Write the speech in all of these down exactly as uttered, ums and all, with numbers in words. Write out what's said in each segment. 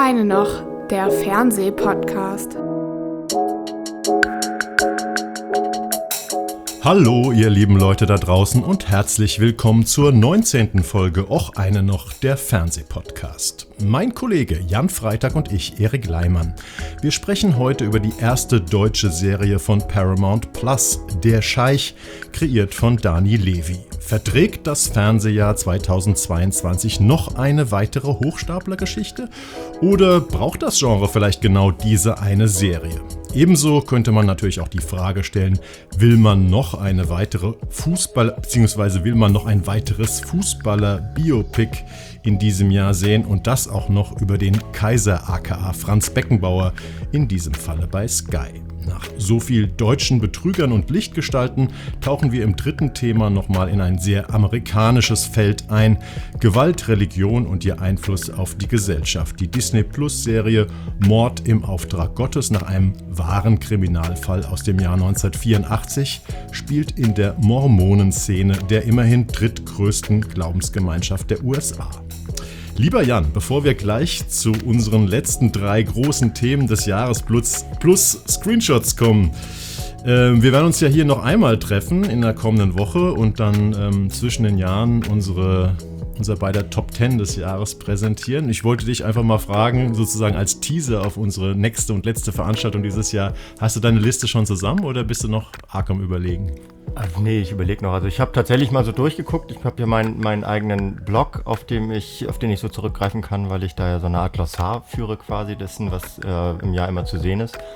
eine noch, der Fernsehpodcast. Hallo ihr lieben Leute da draußen und herzlich willkommen zur neunzehnten Folge Och eine noch, der Fernsehpodcast. Mein Kollege Jan Freitag und ich, Erik Leimann. Wir sprechen heute über die erste deutsche Serie von Paramount Plus, Der Scheich, kreiert von Dani Levy. Verträgt das Fernsehjahr zweitausendzweiundzwanzig noch eine weitere Hochstaplergeschichte? Oder braucht das Genre vielleicht genau diese eine Serie? Ebenso könnte man natürlich auch die Frage stellen, will man noch eine weitere Fußball- bzw. will man noch ein weiteres Fußballer-Biopic in diesem Jahr sehen und das auch noch über den Kaiser aka Franz Beckenbauer, in diesem Falle bei Sky. Nach so viel deutschen Betrügern und Lichtgestalten tauchen wir im dritten Thema nochmal in ein sehr amerikanisches Feld ein. Gewalt, Religion und ihr Einfluss auf die Gesellschaft. Die Disney-Plus-Serie Mord im Auftrag Gottes nach einem wahren Kriminalfall aus dem Jahr neunzehnhundertvierundachtzig spielt in der Mormonenszene der immerhin drittgrößten Glaubensgemeinschaft der U S A. Lieber Jan, bevor wir gleich zu unseren letzten drei großen Themen des Jahres plus, plus Screenshots kommen, äh, wir werden uns ja hier noch einmal treffen in der kommenden Woche und dann ähm, zwischen den Jahren unsere, unser beider Top zehn des Jahres präsentieren. Ich wollte dich einfach mal fragen, sozusagen als Teaser auf unsere nächste und letzte Veranstaltung dieses Jahr, hast du deine Liste schon zusammen oder bist du noch arg am Überlegen? Also nee, ich überlege noch. Also ich habe tatsächlich mal so durchgeguckt. Ich habe ja meinen, meinen eigenen Blog, auf dem ich, auf den ich so zurückgreifen kann, weil ich da ja so eine Art Glossar führe quasi dessen, was äh, im Jahr immer zu sehen ist.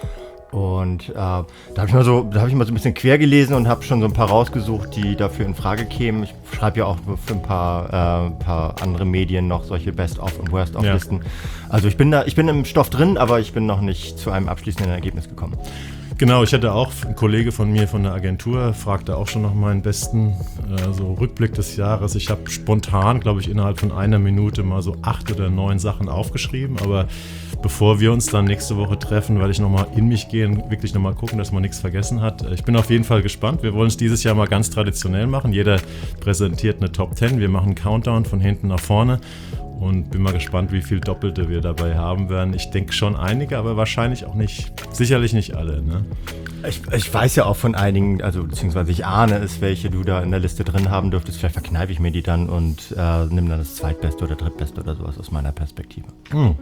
Und äh, da habe ich mal so, da habe ich mal so ein bisschen quer gelesen und habe schon so ein paar rausgesucht, die dafür in Frage kämen. Ich schreibe ja auch für ein paar, äh, paar andere Medien noch solche Best-of und Worst-of-Listen. Ja. Also ich bin da, ich bin im Stoff drin, aber ich bin noch nicht zu einem abschließenden Ergebnis gekommen. Genau, ich hatte auch, ein Kollege von mir von der Agentur fragte auch schon nach meinen besten äh, so Rückblick des Jahres. Ich habe spontan, glaube ich, innerhalb von einer Minute mal so acht oder neun Sachen aufgeschrieben, aber bevor wir uns dann nächste Woche treffen, werde ich nochmal in mich gehen, wirklich nochmal gucken, dass man nichts vergessen hat. Ich bin auf jeden Fall gespannt. Wir wollen es dieses Jahr mal ganz traditionell machen. Jeder präsentiert eine Top zehn. Wir machen einen Countdown von hinten nach vorne. Und bin mal gespannt, wie viel Doppelte wir dabei haben werden. Ich denke schon einige, aber wahrscheinlich auch nicht, sicherlich nicht alle. Ne? Ich, ich weiß ja auch von einigen, also beziehungsweise ich ahne es, welche du da in der Liste drin haben dürftest. Vielleicht verkneife ich mir die dann und äh, nimm dann das Zweitbeste oder Drittbeste oder sowas aus meiner Perspektive. Hm.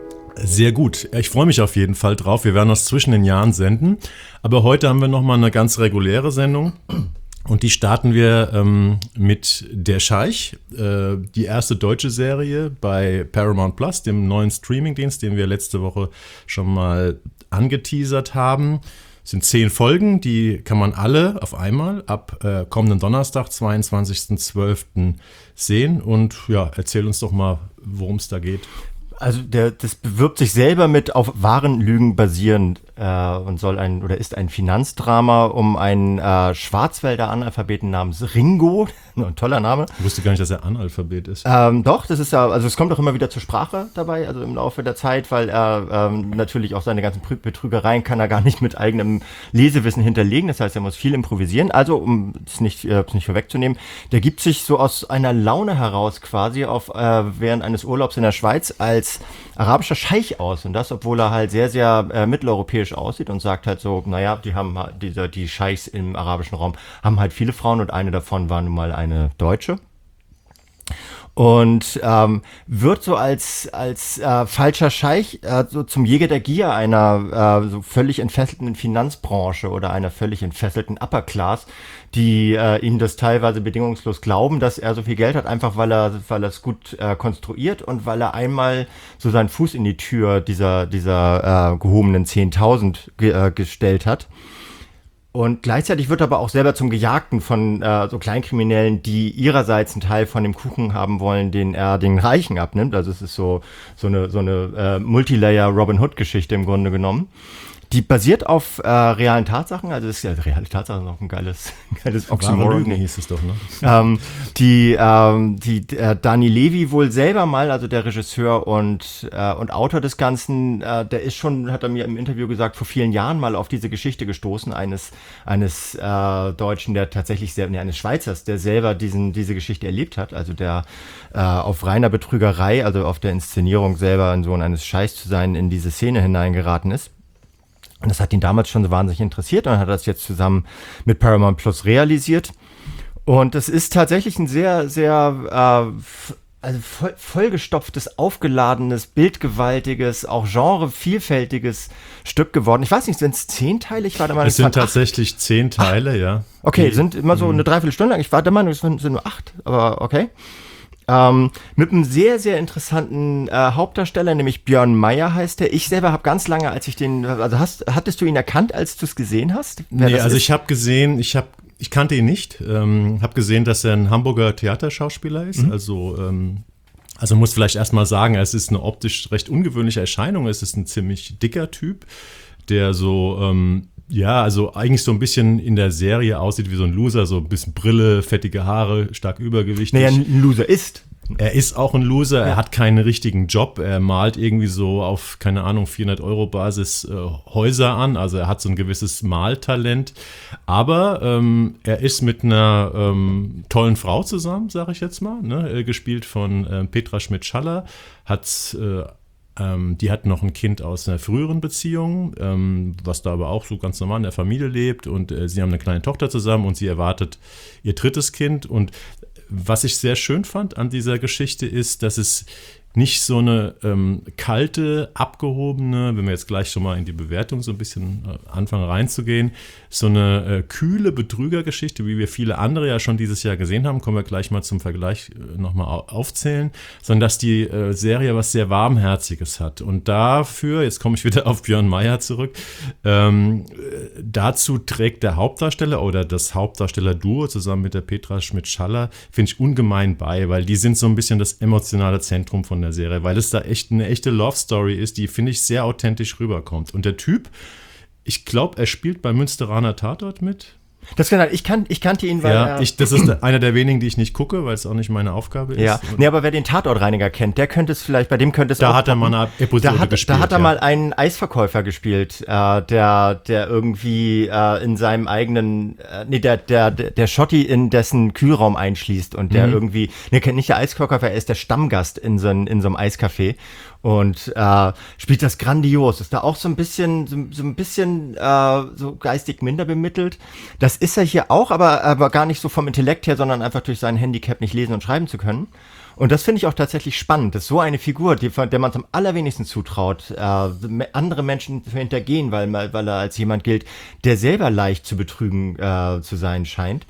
Sehr gut. Ich freue mich auf jeden Fall drauf. Wir werden das zwischen den Jahren senden. Aber heute haben wir nochmal eine ganz reguläre Sendung. Und die starten wir ähm, mit Der Scheich, äh, die erste deutsche Serie bei Paramount Plus, dem neuen Streamingdienst, den wir letzte Woche schon mal angeteasert haben. Es sind zehn Folgen, die kann man alle auf einmal ab äh, kommenden Donnerstag, zweiundzwanzigsten zwölften sehen. Und ja, erzähl uns doch mal, worum es da geht. Also der, das bewirbt sich selber mit auf wahren Lügen basierend äh, und soll ein oder ist ein Finanzdrama um einen äh, Schwarzwälder Analphabeten namens Ringo, ein toller Name. Ich wusste gar nicht, dass er Analphabet ist. Ähm, doch, das ist ja, also es kommt auch immer wieder zur Sprache dabei, also im Laufe der Zeit, weil er ähm, natürlich auch seine ganzen Betrügereien kann er gar nicht mit eigenem Lesewissen hinterlegen, das heißt, er muss viel improvisieren. Also, um es nicht, äh, nicht vorwegzunehmen, der gibt sich so aus einer Laune heraus quasi auf äh, während eines Urlaubs in der Schweiz als arabischer Scheich aus und das, obwohl er halt sehr, sehr äh, mitteleuropäisch aussieht und sagt halt so, naja, die haben diese, die Scheichs im arabischen Raum haben halt viele Frauen und eine davon war nun mal eine Deutsche. Und ähm, wird so als als äh, falscher Scheich äh, so zum Jäger der Gier einer äh, so völlig entfesselten Finanzbranche oder einer völlig entfesselten Upper Class, die äh, ihm das teilweise bedingungslos glauben, dass er so viel Geld hat, einfach weil er weil er es gut äh, konstruiert und weil er einmal so seinen Fuß in die Tür dieser dieser äh, gehobenen zehntausend ge- äh, gestellt hat. Und gleichzeitig wird er aber auch selber zum Gejagten von äh, so Kleinkriminellen, die ihrerseits einen Teil von dem Kuchen haben wollen, den er den Reichen abnimmt. Also es ist so so eine so eine äh, Multilayer Robin Hood Geschichte im Grunde genommen. Die basiert auf äh, realen Tatsachen, also das ist ja reale Tatsachen ist auch ein geiles, geiles Oxymoron. Lügen hieß es doch, ne? ähm, die ähm, die äh, Dani Levy wohl selber mal, also der Regisseur und äh, und Autor des Ganzen, äh, der ist schon, hat er mir im Interview gesagt, vor vielen Jahren mal auf diese Geschichte gestoßen eines eines äh, Deutschen, der tatsächlich sehr, nee, eines Schweizers, der selber diesen diese Geschichte erlebt hat, also der äh, auf reiner Betrügerei, also auf der Inszenierung selber ein Sohn eines Scheichs zu sein, in diese Szene hineingeraten ist. Und das hat ihn damals schon so wahnsinnig interessiert und hat das jetzt zusammen mit Paramount Plus realisiert. Und es ist tatsächlich ein sehr, sehr äh, also voll, vollgestopftes, aufgeladenes, bildgewaltiges, auch genrevielfältiges Stück geworden. Ich weiß nicht, sind es zehnteilig? War da mal es sind tatsächlich acht. zehn Teile, ach, ja. Okay, die, sind immer so eine Dreiviertelstunde lang. Ich war der Meinung, es sind, sind nur acht, aber okay. Ähm, mit einem sehr, sehr interessanten äh, Hauptdarsteller, nämlich Björn Meyer heißt er. Ich selber habe ganz lange, als ich den, also hast, hattest du ihn erkannt, als du es gesehen hast? Nee, also ist? ich habe gesehen, ich habe, ich kannte ihn nicht, ähm, habe gesehen, dass er ein Hamburger Theaterschauspieler ist, mhm. also ähm, also muss vielleicht erstmal sagen, es ist eine optisch recht ungewöhnliche Erscheinung, es ist ein ziemlich dicker Typ, der so ähm, ja, also eigentlich so ein bisschen in der Serie aussieht wie so ein Loser, so ein bisschen Brille, fettige Haare, stark übergewichtig. Naja, ein Loser ist. Er ist auch ein Loser, ja. Er hat keinen richtigen Job, er malt irgendwie so auf, keine Ahnung, vierhundert Euro Basis äh, Häuser an, also er hat so ein gewisses Maltalent, aber ähm, er ist mit einer ähm, tollen Frau zusammen, sage ich jetzt mal, ne? Gespielt von äh, Petra Schmidt-Schaller, hat äh, die hat noch ein Kind aus einer früheren Beziehung, ähm, was da aber auch so ganz normal in der Familie lebt und äh, sie haben eine kleine Tochter zusammen und sie erwartet ihr drittes Kind und was ich sehr schön fand an dieser Geschichte ist, dass es nicht so eine ähm, kalte, abgehobene, wenn wir jetzt gleich schon mal in die Bewertung so ein bisschen äh, anfangen reinzugehen, so eine äh, kühle Betrügergeschichte, wie wir viele andere ja schon dieses Jahr gesehen haben, kommen wir gleich mal zum Vergleich äh, nochmal aufzählen, sondern dass die äh, Serie was sehr Warmherziges hat. Und dafür, jetzt komme ich wieder auf Björn Meyer zurück, ähm, äh, dazu trägt der Hauptdarsteller oder das Hauptdarsteller-Duo zusammen mit der Petra Schmidt-Schaller, finde ich ungemein bei, weil die sind so ein bisschen das emotionale Zentrum von der Serie, weil es da echt eine echte Love-Story ist, die, finde ich, sehr authentisch rüberkommt. Und der Typ, ich glaube, er spielt bei Münsteraner Tatort mit. Das kann, ich, kan, ich kannte ihn, weil ja, er, ich, das ist einer der wenigen, die ich nicht gucke, weil es auch nicht meine Aufgabe ist. Ja, nee, aber wer den Tatortreiniger kennt, der könnte es vielleicht, bei dem könnte es Da auch hat er mal eine Episode da hat, gespielt. Da hat er ja. mal einen Eisverkäufer gespielt, äh, der, der irgendwie äh, in seinem eigenen, äh, nee, der, der, der Schotti in dessen Kühlraum einschließt und der mhm. irgendwie, nee, kennt nicht der Eisverkäufer, er ist der Stammgast in so, in so einem Eiscafé. Und äh, spielt das grandios. Ist da auch so ein bisschen, so, so ein bisschen äh, so geistig minder bemittelt. Das ist er hier auch, aber, aber gar nicht so vom Intellekt her, sondern einfach durch sein Handicap nicht lesen und schreiben zu können. Und das finde ich auch tatsächlich spannend, dass so eine Figur, die, der man es am allerwenigsten zutraut, äh, andere Menschen zu hintergehen, weil, weil er als jemand gilt, der selber leicht zu betrügen äh, zu sein scheint.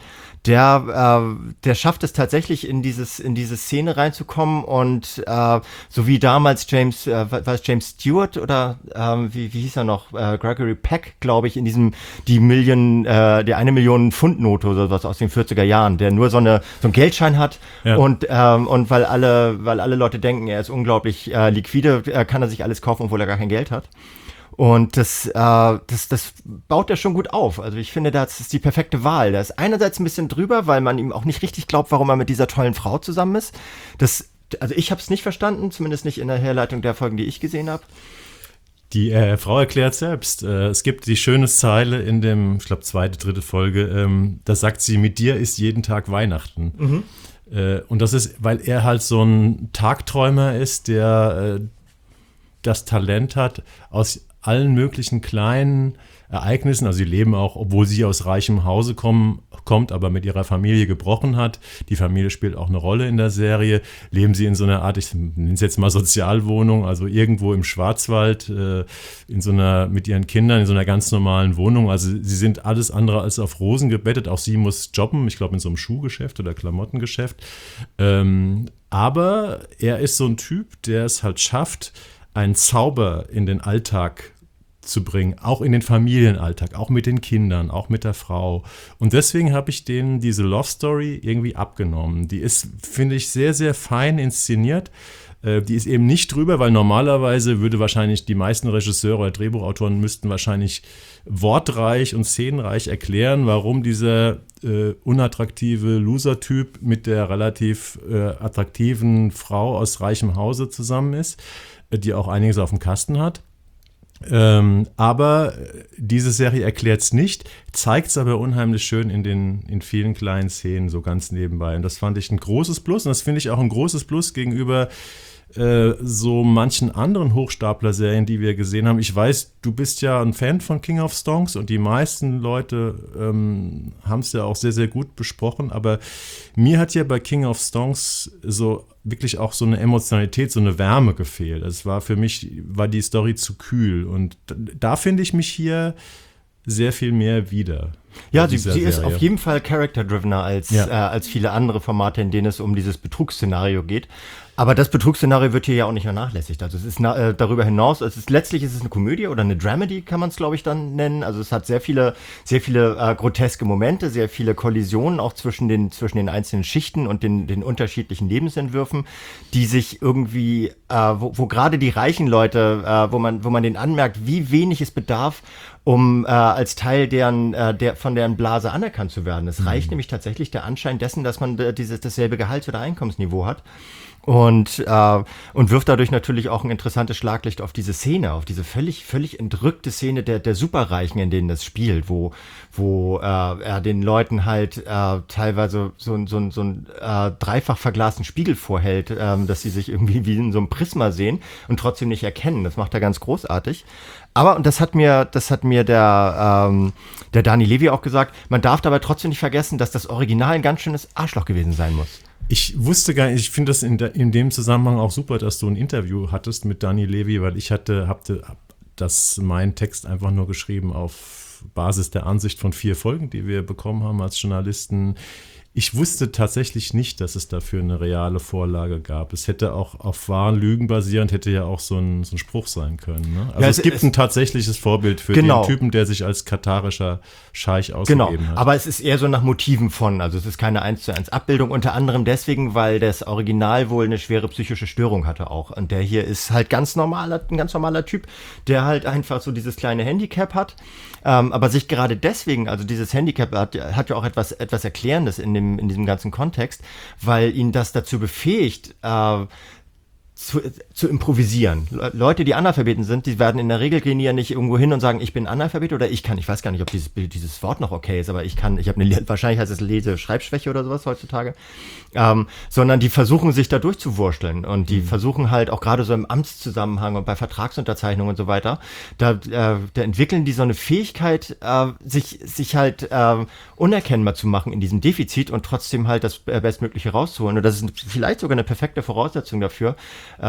Der, äh, der schafft es tatsächlich in dieses in diese Szene reinzukommen und äh, so wie damals James, äh, war es James Stewart oder äh, wie, wie hieß er noch, äh, Gregory Peck, glaube ich, in diesem die Million, äh, die eine Million Pfund Note oder sowas aus den vierziger Jahren, der nur so eine so einen Geldschein hat ja. und ähm, und weil alle weil alle Leute denken, er ist unglaublich äh, liquide, äh, kann er sich alles kaufen, obwohl er gar kein Geld hat. Und das, äh, das, das baut er schon gut auf. Also ich finde, das ist die perfekte Wahl. Der ist einerseits ein bisschen drüber, weil man ihm auch nicht richtig glaubt, warum er mit dieser tollen Frau zusammen ist. Das, also ich habe es nicht verstanden, zumindest nicht in der Herleitung der Folgen, die ich gesehen habe. Die äh, Frau erklärt selbst, äh, es gibt die schöne Zeile in dem, ich glaube, zweite, dritte Folge, ähm, da sagt sie, mit dir ist jeden Tag Weihnachten. Mhm. Äh, und das ist, weil er halt so ein Tagträumer ist, der äh, das Talent hat, aus allen möglichen kleinen Ereignissen, also sie leben auch, obwohl sie aus reichem Hause kommen, kommt, aber mit ihrer Familie gebrochen hat. Die Familie spielt auch eine Rolle in der Serie. Leben sie in so einer Art, ich nenne es jetzt mal Sozialwohnung, also irgendwo im Schwarzwald, äh, in so einer, mit ihren Kindern in so einer ganz normalen Wohnung. Also sie sind alles andere als auf Rosen gebettet. Auch sie muss jobben, ich glaube in so einem Schuhgeschäft oder Klamottengeschäft. Ähm, aber er ist so ein Typ, der es halt schafft, einen Zauber in den Alltag zu bringen, auch in den Familienalltag, auch mit den Kindern, auch mit der Frau. Und deswegen habe ich denen diese Love Story irgendwie abgenommen. Die ist, finde ich, sehr, sehr fein inszeniert. Äh, die ist eben nicht drüber, weil normalerweise würde wahrscheinlich die meisten Regisseure oder Drehbuchautoren müssten wahrscheinlich wortreich und szenenreich erklären, warum dieser äh, unattraktive Loser-Typ mit der relativ äh, attraktiven Frau aus reichem Hause zusammen ist, äh, die auch einiges auf dem Kasten hat. Ähm, aber diese Serie erklärt es nicht, zeigt es aber unheimlich schön in den in vielen kleinen Szenen so ganz nebenbei. Und das fand ich ein großes Plus und das finde ich auch ein großes Plus gegenüber äh, so manchen anderen Hochstapler-Serien, die wir gesehen haben. Ich weiß, du bist ja ein Fan von King of Stonks und die meisten Leute ähm, haben es ja auch sehr, sehr gut besprochen, aber mir hat ja bei King of Stonks so wirklich auch so eine Emotionalität, so eine Wärme gefehlt. Es war für mich, war die Story zu kühl und da, da finde ich mich hier sehr viel mehr wieder. Ja, sie, sie ist auf jeden Fall character-drivener als, ja. äh, als viele andere Formate, in denen es um dieses Betrugsszenario geht. Aber das Betrugsszenario wird hier ja auch nicht vernachlässigt. Also es ist na, äh, darüber hinaus, es ist letztlich ist es eine Komödie oder eine Dramedy, kann man es, glaube ich, dann nennen. Also es hat sehr viele, sehr viele äh, groteske Momente, sehr viele Kollisionen auch zwischen den, zwischen den einzelnen Schichten und den, den unterschiedlichen Lebensentwürfen, die sich irgendwie, äh, wo, wo gerade die reichen Leute, äh, wo man, wo man denen anmerkt, wie wenig es bedarf, um äh, als Teil deren, äh, der, von deren Blase anerkannt zu werden. Es mhm. reicht nämlich tatsächlich der Anschein dessen, dass man äh, dieses, dasselbe Gehalts- oder Einkommensniveau hat. Und, äh, und wirft dadurch natürlich auch ein interessantes Schlaglicht auf diese Szene, auf diese völlig, völlig entrückte Szene der, der Superreichen, in denen das spielt, wo, wo äh, er den Leuten halt äh, teilweise so, so, so einen äh, dreifach verglasten Spiegel vorhält, äh, dass sie sich irgendwie wie in so einem Prisma sehen und trotzdem nicht erkennen. Das macht er ganz großartig. Aber, und das hat mir, das hat mir der, ähm, der Dani Levy auch gesagt, man darf dabei trotzdem nicht vergessen, dass das Original ein ganz schönes Arschloch gewesen sein muss. Ich wusste gar nicht, ich finde das in, de, in dem Zusammenhang auch super, dass du ein Interview hattest mit Dani Levy, weil ich hatte, hatte das, meinen Text einfach nur geschrieben auf Basis der Ansicht von vier Folgen, die wir bekommen haben als Journalisten. Ich wusste tatsächlich nicht, dass es dafür eine reale Vorlage gab. Es hätte auch auf wahren Lügen basierend, hätte ja auch so ein, so ein Spruch sein können. Ne? Also ja, es, es gibt es, ein tatsächliches Vorbild für genau. den Typen, der sich als katarischer Scheich ausgegeben genau. hat. Aber es ist eher so nach Motiven von, also es ist keine eins zu eins Abbildung, unter anderem deswegen, weil das Original wohl eine schwere psychische Störung hatte auch. Und der hier ist halt ganz normaler, ein ganz normaler Typ, der halt einfach so dieses kleine Handicap hat, ähm, aber sich gerade deswegen, also dieses Handicap hat, hat ja auch etwas, etwas Erklärendes in dem in diesem ganzen Kontext, weil ihn das dazu befähigt, äh, zu, zu improvisieren. Le- Leute, die Analphabeten sind, die werden in der Regel gehen die ja nicht irgendwo hin und sagen, ich bin Analphabet oder ich kann, ich weiß gar nicht, ob dieses, dieses Wort noch okay ist, aber ich kann, ich habe eine, wahrscheinlich heißt es Lese-Schreibschwäche oder sowas heutzutage, ähm, sondern die versuchen sich da durchzuwursteln und die mhm. versuchen halt auch gerade so im Amtszusammenhang und bei Vertragsunterzeichnungen und so weiter, da, äh, da entwickeln die so eine Fähigkeit, äh, sich, sich halt äh, unerkennbar zu machen in diesem Defizit und trotzdem halt das Bestmögliche rauszuholen. Und das ist vielleicht sogar eine perfekte Voraussetzung dafür, äh,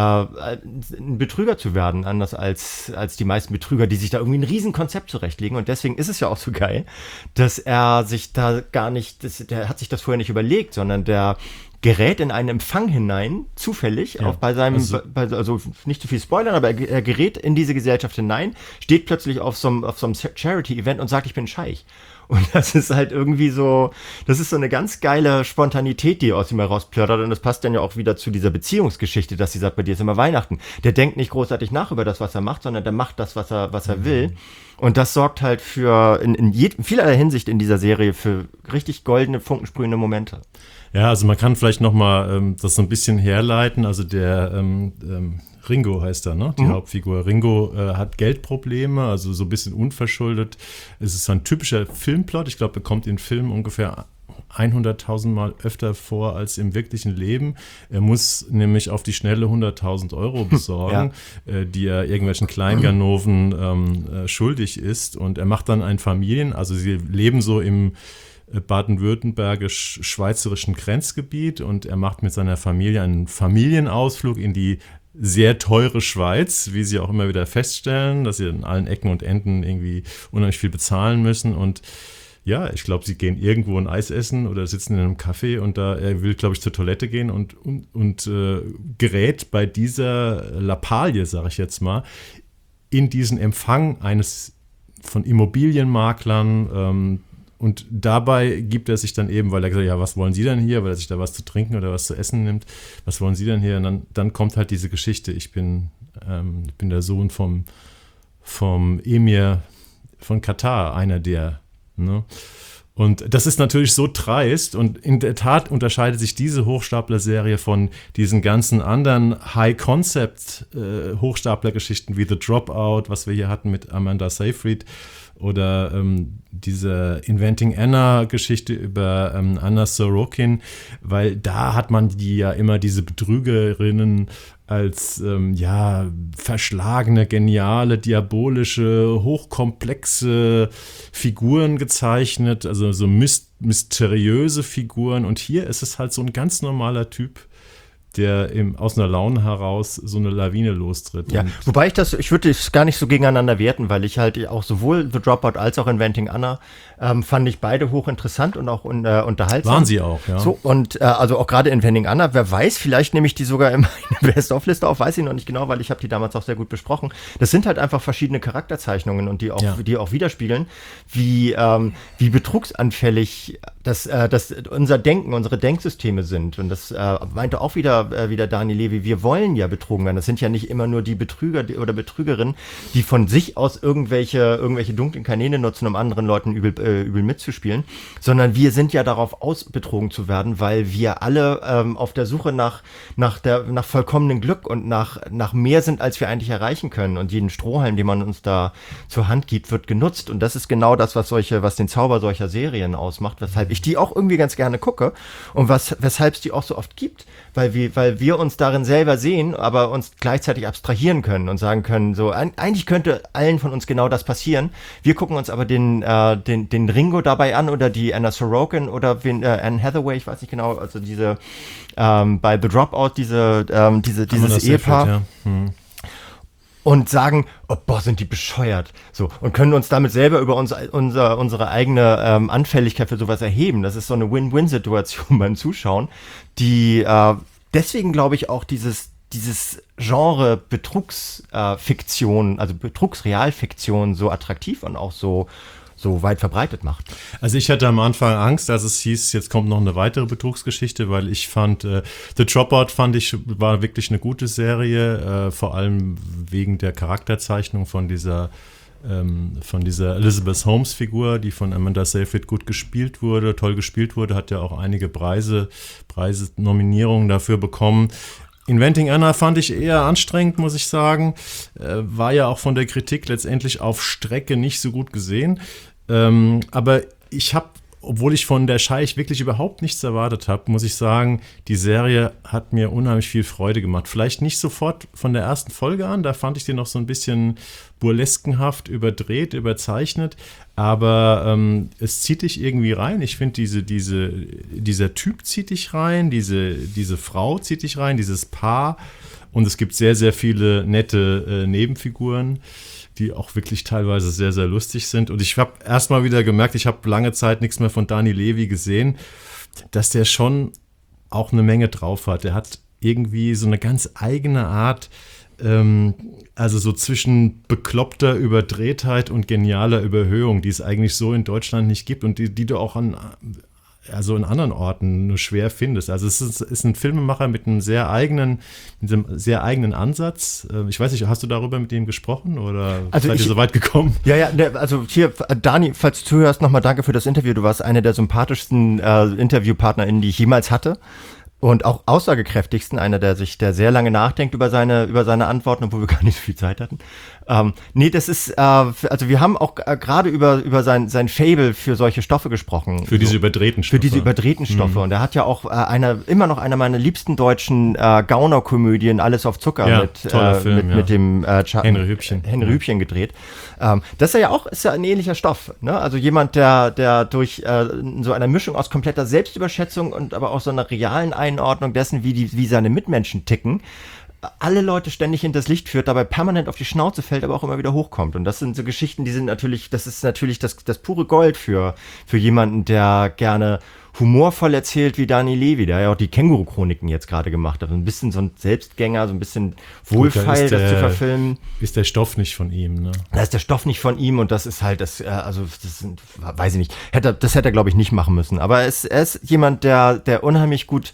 ein Betrüger zu werden, anders als, als die meisten Betrüger, die sich da irgendwie ein Riesenkonzept zurechtlegen. Und deswegen ist es ja auch so geil, dass er sich da gar nicht, das, der hat sich das vorher nicht überlegt, sondern der gerät in einen Empfang hinein, zufällig, ja, auch bei seinem, also, bei, also nicht zu viel spoilern, aber er, er gerät in diese Gesellschaft hinein, steht plötzlich auf so einem, auf so einem Charity-Event und sagt, ich bin Scheich. Und das ist halt irgendwie so, das ist so eine ganz geile Spontanität, die aus ihm herausplördert. Und das passt dann ja auch wieder zu dieser Beziehungsgeschichte, dass sie sagt, bei dir ist immer Weihnachten. Der denkt nicht großartig nach über das, was er macht, sondern der macht das, was er, was er mhm. will. Und das sorgt halt für, in, in, je, in vielerlei Hinsicht in dieser Serie für richtig goldene, funkensprühende Momente. Ja, also man kann vielleicht nochmal ähm, das so ein bisschen herleiten. Also der ähm, ähm, Ringo heißt er, ne? Die mhm. Hauptfigur. Ringo äh, hat Geldprobleme, also so ein bisschen unverschuldet. Es ist so ein typischer Filmplot. Ich glaube, er kommt in Filmen ungefähr hunderttausend Mal öfter vor als im wirklichen Leben. Er muss nämlich auf die Schnelle hunderttausend Euro besorgen, ja. äh, die er irgendwelchen Kleinganoven ähm, äh, schuldig ist. Und er macht dann ein Familien, also sie leben so im baden-württembergisch-schweizerischen Grenzgebiet und er macht mit seiner Familie einen Familienausflug in die sehr teure Schweiz, wie sie auch immer wieder feststellen, dass sie in allen Ecken und Enden irgendwie unheimlich viel bezahlen müssen und ja, ich glaube, sie gehen irgendwo ein Eis essen oder sitzen in einem Café und da er will, glaube ich, zur Toilette gehen und, und, und äh, gerät bei dieser Lappalie, sage ich jetzt mal, in diesen Empfang eines von Immobilienmaklern, ähm, und dabei gibt er sich dann eben, weil er gesagt hat, ja, was wollen Sie denn hier, weil er sich da was zu trinken oder was zu essen nimmt, was wollen Sie denn hier? Und dann, dann kommt halt diese Geschichte, ich bin, ähm, ich bin der Sohn vom, vom Emir von Katar, einer der, ne? Und das ist natürlich so dreist und in der Tat unterscheidet sich diese Hochstapler-Serie von diesen ganzen anderen High-Concept-Hochstapler-Geschichten wie The Dropout, was wir hier hatten mit Amanda Seyfried, oder ähm, diese Inventing Anna-Geschichte über ähm, Anna Sorokin, weil da hat man die ja immer diese Betrügerinnen als ähm, ja verschlagene, geniale, diabolische, hochkomplexe Figuren gezeichnet, also so myst- mysteriöse Figuren. Und hier ist es halt so ein ganz normaler Typ, der im, aus einer Laune heraus so eine Lawine lostritt. Ja, wobei ich das, ich würde es gar nicht so gegeneinander werten, weil ich halt auch sowohl The Dropout als auch Inventing Anna ähm, fand ich beide hochinteressant und auch un, äh, unterhaltsam. Waren sie auch, ja. So, und äh, also auch gerade Inventing Anna, wer weiß, vielleicht nehme ich die sogar in meine Best-of-Liste auf, weiß ich noch nicht genau, weil ich habe die damals auch sehr gut besprochen. Das sind halt einfach verschiedene Charakterzeichnungen und die auch, ja. die auch widerspiegeln, wie, ähm, wie betrugsanfällig das, äh, das unser Denken, unsere Denksysteme sind. Und das äh, meinte auch wieder Äh, wieder Dani Levy, wir wollen ja betrogen werden. Das sind ja nicht immer nur die Betrüger die, oder Betrügerinnen, die von sich aus irgendwelche, irgendwelche dunklen Kanäle nutzen, um anderen Leuten übel, äh, übel mitzuspielen, sondern wir sind ja darauf aus, betrogen zu werden, weil wir alle ähm, auf der Suche nach, nach, der, nach vollkommenem Glück und nach, nach mehr sind, als wir eigentlich erreichen können. Und jeden Strohhalm, den man uns da zur Hand gibt, wird genutzt. Und das ist genau das, was solche, was den Zauber solcher Serien ausmacht, weshalb ich die auch irgendwie ganz gerne gucke und was, weshalb es die auch so oft gibt, weil wir weil wir uns darin selber sehen, aber uns gleichzeitig abstrahieren können und sagen können, so eigentlich könnte allen von uns genau das passieren. Wir gucken uns aber den äh, den den Ringo dabei an oder die Anna Sorokin oder wen, äh, Anne Hathaway, ich weiß nicht genau, also diese ähm, bei The Dropout diese ähm, diese dieses Ehepaar. Ja. Hm. Und sagen, oh, boah, sind die bescheuert. So, und können uns damit selber über uns, unser, unsere eigene ähm, Anfälligkeit für sowas erheben. Das ist so eine Win-Win-Situation beim Zuschauen, die äh, deswegen glaube ich auch dieses, dieses Genre Betrugsfiktion, äh, also Betrugsrealfiktion so attraktiv und auch so, so weit verbreitet macht. Also ich hatte am Anfang Angst, als es hieß, jetzt kommt noch eine weitere Betrugsgeschichte, weil ich fand, äh, The Dropout fand ich, war wirklich eine gute Serie, äh, vor allem wegen der Charakterzeichnung von dieser ähm, von dieser Elizabeth Holmes-Figur, die von Amanda Seyfried gut gespielt wurde, toll gespielt wurde, hat ja auch einige Preise, Preise, Nominierungen dafür bekommen. Inventing Anna fand ich eher anstrengend, muss ich sagen. Äh, war ja auch von der Kritik letztendlich auf Strecke nicht so gut gesehen. Ähm, aber ich habe, obwohl ich von der Scheich wirklich überhaupt nichts erwartet habe, muss ich sagen, die Serie hat mir unheimlich viel Freude gemacht. Vielleicht nicht sofort von der ersten Folge an, da fand ich die noch so ein bisschen burleskenhaft, überdreht, überzeichnet, aber ähm, es zieht dich irgendwie rein. Ich finde, diese, diese, dieser Typ zieht dich rein, diese, diese Frau zieht dich rein, dieses Paar, und es gibt sehr, sehr viele nette äh, Nebenfiguren, die auch wirklich teilweise sehr, sehr lustig sind. Und ich habe erst mal wieder gemerkt, ich habe lange Zeit nichts mehr von Dani Levy gesehen, dass der schon auch eine Menge drauf hat. Der hat irgendwie so eine ganz eigene Art, ähm, also so zwischen bekloppter Überdrehtheit und genialer Überhöhung, die es eigentlich so in Deutschland nicht gibt und die, die du auch an also in anderen Orten nur schwer findest. Also es ist, ist ein Filmemacher mit einem sehr eigenen, mit einem sehr eigenen Ansatz. Ich weiß nicht, hast du darüber mit ihm gesprochen oder also seid ich, ihr so weit gekommen? Ja, ja, also hier, Dani, falls du zuhörst, nochmal danke für das Interview. Du warst eine der sympathischsten äh, InterviewpartnerInnen, die ich jemals hatte. Und auch aussagekräftigsten, einer, der sich, der sehr lange nachdenkt über seine, über seine Antworten, obwohl wir gar nicht so viel Zeit hatten. Ähm, nee, das ist, äh, also wir haben auch äh, gerade über, über sein, sein Faible für solche Stoffe gesprochen. Für diese überdrehten Stoffe. Für diese überdrehten Stoffe. Mhm. Und er hat ja auch äh, einer, immer noch einer meiner liebsten deutschen äh, Gaunerkomödien, Alles auf Zucker, ja, mit, toller äh, Film, mit, ja. mit dem äh, Ch- Henry Hübchen. Henry Hübchen gedreht. Ähm, das ist ja auch, ist ja ein ähnlicher Stoff, ne? Also jemand, der, der durch äh, so einer Mischung aus kompletter Selbstüberschätzung und aber auch so einer realen Einordnung dessen, wie die, wie seine Mitmenschen ticken, alle Leute ständig hinters Licht führt, dabei permanent auf die Schnauze fällt, aber auch immer wieder hochkommt. Und das sind so Geschichten, die sind natürlich, das ist natürlich das, das pure Gold für, für jemanden, der gerne humorvoll erzählt wie Dani Levy, der ja auch die Känguru-Chroniken jetzt gerade gemacht hat. Ein bisschen so ein Selbstgänger, so ein bisschen wohlfeil, Gut, da das der, zu verfilmen. Ist der Stoff nicht von ihm, ne? Da ist der Stoff nicht von ihm und das ist halt, das, also, das sind, weiß ich nicht, hätte, das hätte er, glaube ich, nicht machen müssen. Aber es, er ist jemand, der, der unheimlich gut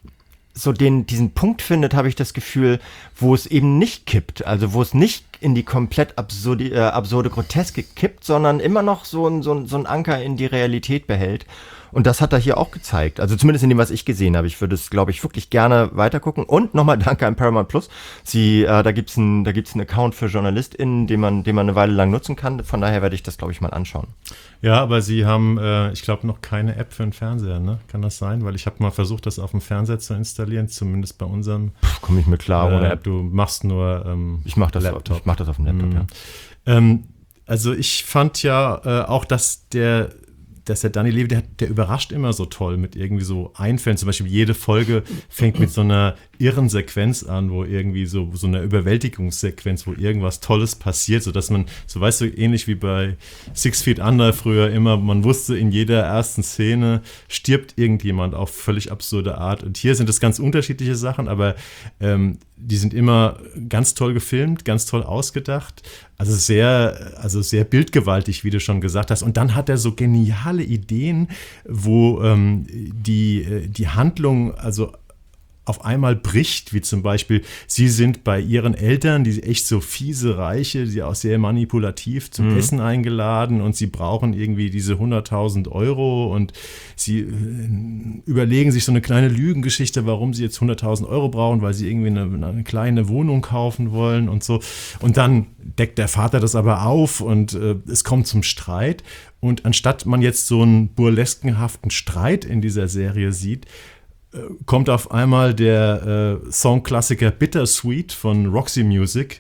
so den, diesen Punkt findet, habe ich das Gefühl, wo es eben nicht kippt, also wo es nicht in die komplett absurde, äh, absurde Groteske kippt, sondern immer noch so ein, so ein, so ein Anker in die Realität behält. Und das hat er hier auch gezeigt. Also zumindest in dem, was ich gesehen habe. Ich würde es, glaube ich, wirklich gerne weitergucken. Und nochmal danke an Paramount Plus. Sie, äh, da gibt's ein, da gibt's einen Account für JournalistInnen, den man, den man eine Weile lang nutzen kann. Von daher werde ich das, glaube ich, mal anschauen. Ja, aber Sie haben, äh, ich glaube, noch keine App für den Fernseher, ne? Kann das sein? Weil ich habe mal versucht, das auf dem Fernseher zu installieren, zumindest bei unserem. Komme ich mir klar ohne äh, App. Du machst nur ähm, ich mach das, Laptop. Ich mach das auf dem Laptop, mhm. ja. Ähm, also ich fand ja äh, auch, dass der dass der Dani Levy, der, der überrascht immer so toll mit irgendwie so Einfällen. Zum Beispiel jede Folge fängt mit so einer irren Sequenz an, wo irgendwie so, so eine Überwältigungssequenz, wo irgendwas Tolles passiert, sodass man, so weißt du, ähnlich wie bei Six Feet Under früher immer, man wusste, in jeder ersten Szene stirbt irgendjemand auf völlig absurde Art. Und hier sind es ganz unterschiedliche Sachen, aber ähm, die sind immer ganz toll gefilmt, ganz toll ausgedacht. Also sehr, also sehr bildgewaltig, wie du schon gesagt hast. Und dann hat er so geniale Ideen, wo ähm, die, die Handlung also auf einmal bricht, wie zum Beispiel, sie sind bei ihren Eltern, die echt so fiese Reiche, die auch sehr manipulativ zum mhm. Essen eingeladen und sie brauchen irgendwie diese hunderttausend Euro und sie äh, überlegen sich so eine kleine Lügengeschichte, warum sie jetzt hunderttausend Euro brauchen, weil sie irgendwie eine, eine kleine Wohnung kaufen wollen und so. Und dann deckt der Vater das aber auf und äh, es kommt zum Streit. Und anstatt man jetzt so einen burleskenhaften Streit in dieser Serie sieht, kommt auf einmal der äh, Songklassiker Bittersweet von Roxy Music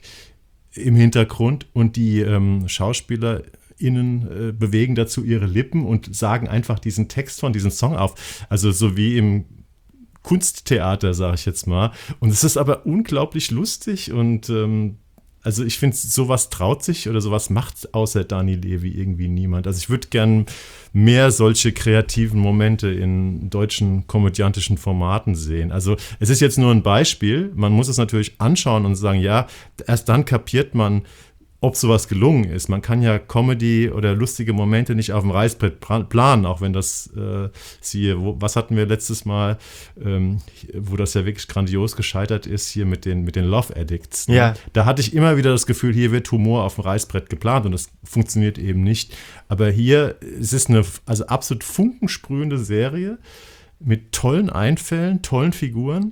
im Hintergrund und die ähm, SchauspielerInnen äh, bewegen dazu ihre Lippen und sagen einfach diesen Text von diesem Song auf. Also so wie im Kunsttheater, sage ich jetzt mal. Und es ist aber unglaublich lustig und ähm, also ich finde, sowas traut sich oder sowas macht außer Dani Levy irgendwie niemand. Also ich würde gern mehr solche kreativen Momente in deutschen komödiantischen Formaten sehen. Also es ist jetzt nur ein Beispiel. Man muss es natürlich anschauen und sagen, ja, erst dann kapiert man, ob sowas gelungen ist. Man kann ja Comedy oder lustige Momente nicht auf dem Reißbrett planen, auch wenn das, äh, siehe, wo, was hatten wir letztes Mal, ähm, wo das ja wirklich grandios gescheitert ist, hier mit den, mit den Love Addicts. Ne? Ja. Da hatte ich immer wieder das Gefühl, hier wird Humor auf dem Reißbrett geplant und das funktioniert eben nicht. Aber hier, es ist eine also absolut funkensprühende Serie mit tollen Einfällen, tollen Figuren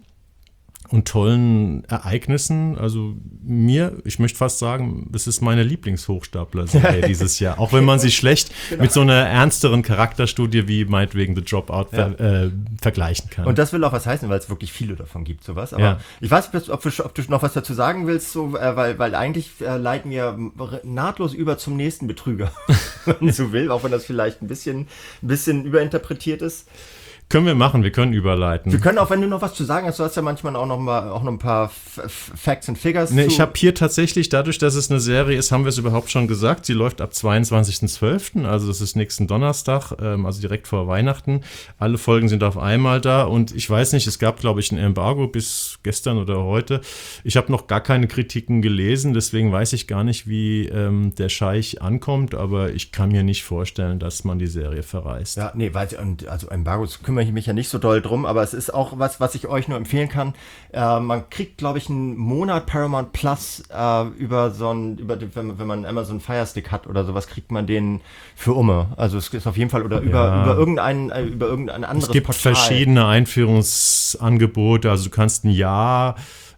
und tollen Ereignissen. Also mir, ich möchte fast sagen, das ist meine Lieblingshochstapler-Serie dieses Jahr. Auch wenn man sie schlecht genau. mit so einer ernsteren Charakterstudie wie meinetwegen The Dropout ja. ver, äh, vergleichen kann. Und das will auch was heißen, weil es wirklich viele davon gibt, sowas. Aber ja. ich weiß nicht, ob, ob du noch was dazu sagen willst, so, äh, weil, weil eigentlich äh, leiten wir nahtlos über zum nächsten Betrüger, wenn man so will, auch wenn das vielleicht ein bisschen, ein bisschen überinterpretiert ist. Können wir machen, wir können überleiten. Wir können auch, wenn du noch was zu sagen hast, du hast ja manchmal auch noch mal auch noch ein paar F- F- Facts and Figures. Nee, ich habe hier tatsächlich, dadurch, dass es eine Serie ist, haben wir es überhaupt schon gesagt, sie läuft ab zweiundzwanzigsten zwölften, also das ist nächsten Donnerstag, ähm, also direkt vor Weihnachten. Alle Folgen sind auf einmal da und ich weiß nicht, es gab, glaube ich, ein Embargo bis gestern oder heute. Ich habe noch gar keine Kritiken gelesen, deswegen weiß ich gar nicht, wie ähm, der Scheich ankommt, aber ich kann mir nicht vorstellen, dass man die Serie verreißt. Ja, nee, weil, und, also Embargos kümmere ich mich ja nicht so doll drum, aber es ist auch was, was ich euch nur empfehlen kann. Äh, man kriegt, glaube ich, einen Monat Paramount Plus äh, über so ein, über den, wenn, wenn man Amazon Fire Stick hat oder sowas, kriegt man den für Umme. Also es ist auf jeden Fall oder über, ja. über irgendein, äh, über irgendein anderes Portal. Es gibt Portal. verschiedene Einführungsangebote, also du kannst ein Jahr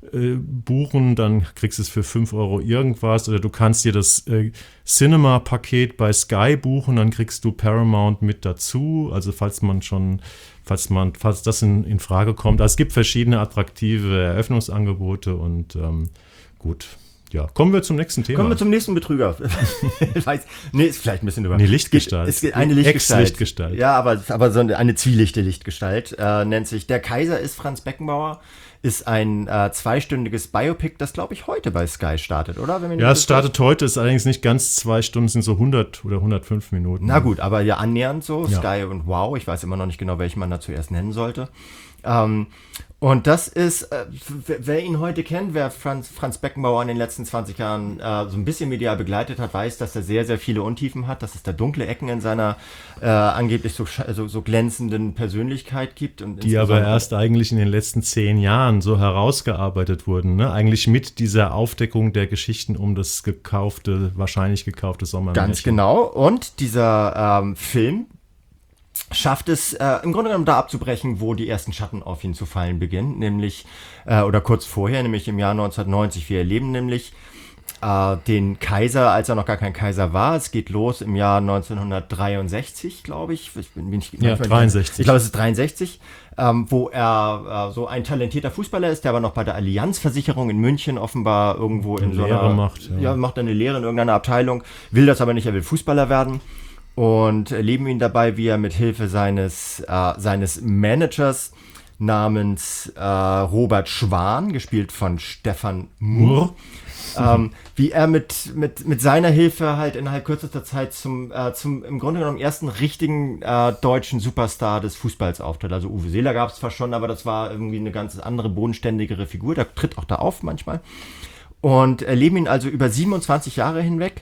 buchen, dann kriegst du es für fünf Euro irgendwas oder du kannst dir das äh, Cinema-Paket bei Sky buchen, dann kriegst du Paramount mit dazu, also falls man schon, falls man, falls das in, in Frage kommt. Also es gibt verschiedene attraktive Eröffnungsangebote und ähm, gut. Ja, kommen wir zum nächsten Thema. Kommen wir zum nächsten Betrüger. Weiß, nee, ist vielleicht ein bisschen über. Eine Lichtgestalt. Es geht, es geht eine Lichtgestalt. Ex-Lichtgestalt. Ja, aber, aber so eine, eine zwielichte Lichtgestalt äh, nennt sich. Der Kaiser ist Franz Beckenbauer. ist ein äh, zweistündiges Biopic, das, glaube ich, heute bei Sky startet, oder? Wenn ja, es startet heute, ist allerdings nicht ganz zwei Stunden, sind so hundert oder hundertfünf Minuten. Na gut, aber ja annähernd so, ja. Sky und Wow, ich weiß immer noch nicht genau, welchen man da zuerst nennen sollte. Ähm, und das ist, äh, wer ihn heute kennt, wer Franz, Franz Beckenbauer in den letzten zwanzig Jahren äh, so ein bisschen medial begleitet hat, weiß, dass er sehr, sehr viele Untiefen hat, dass es da dunkle Ecken in seiner äh, angeblich so, so, so glänzenden Persönlichkeit gibt. Und die aber erst eigentlich in den letzten zehn Jahren so herausgearbeitet wurden, ne? Eigentlich mit dieser Aufdeckung der Geschichten um das gekaufte, wahrscheinlich gekaufte Sommermärchen. Ganz genau. Und dieser ähm, Film schafft es äh, im Grunde genommen da abzubrechen, wo die ersten Schatten auf ihn zu fallen beginnen, nämlich, äh, oder kurz vorher, nämlich im Jahr neunzehnhundertneunzig. Wir erleben nämlich äh, den Kaiser, als er noch gar kein Kaiser war. Es geht los im Jahr neunzehnhundertdreiundsechzig, glaube ich. ich bin, bin ich ja, dreiundsechzig. Ich glaube, es ist dreiundsechzig, ähm, wo er äh, so ein talentierter Fußballer ist, der aber noch bei der Allianz-Versicherung in München offenbar irgendwo in eine so einer... Lehre macht. Ja. ja, macht eine Lehre in irgendeiner Abteilung, will das aber nicht, er will Fußballer werden. Und erleben ihn dabei, wie er mit Hilfe seines, äh, seines Managers namens äh, Robert Schwan, gespielt von Stefan Murr, ähm, wie er mit, mit, mit seiner Hilfe halt innerhalb kürzester Zeit zum, äh, zum im Grunde genommen ersten richtigen äh, deutschen Superstar des Fußballs auftritt. Also Uwe Seeler gab es zwar schon, aber das war irgendwie eine ganz andere, bodenständigere Figur. Der tritt auch da auf manchmal. Und erleben ihn also über siebenundzwanzig Jahre hinweg,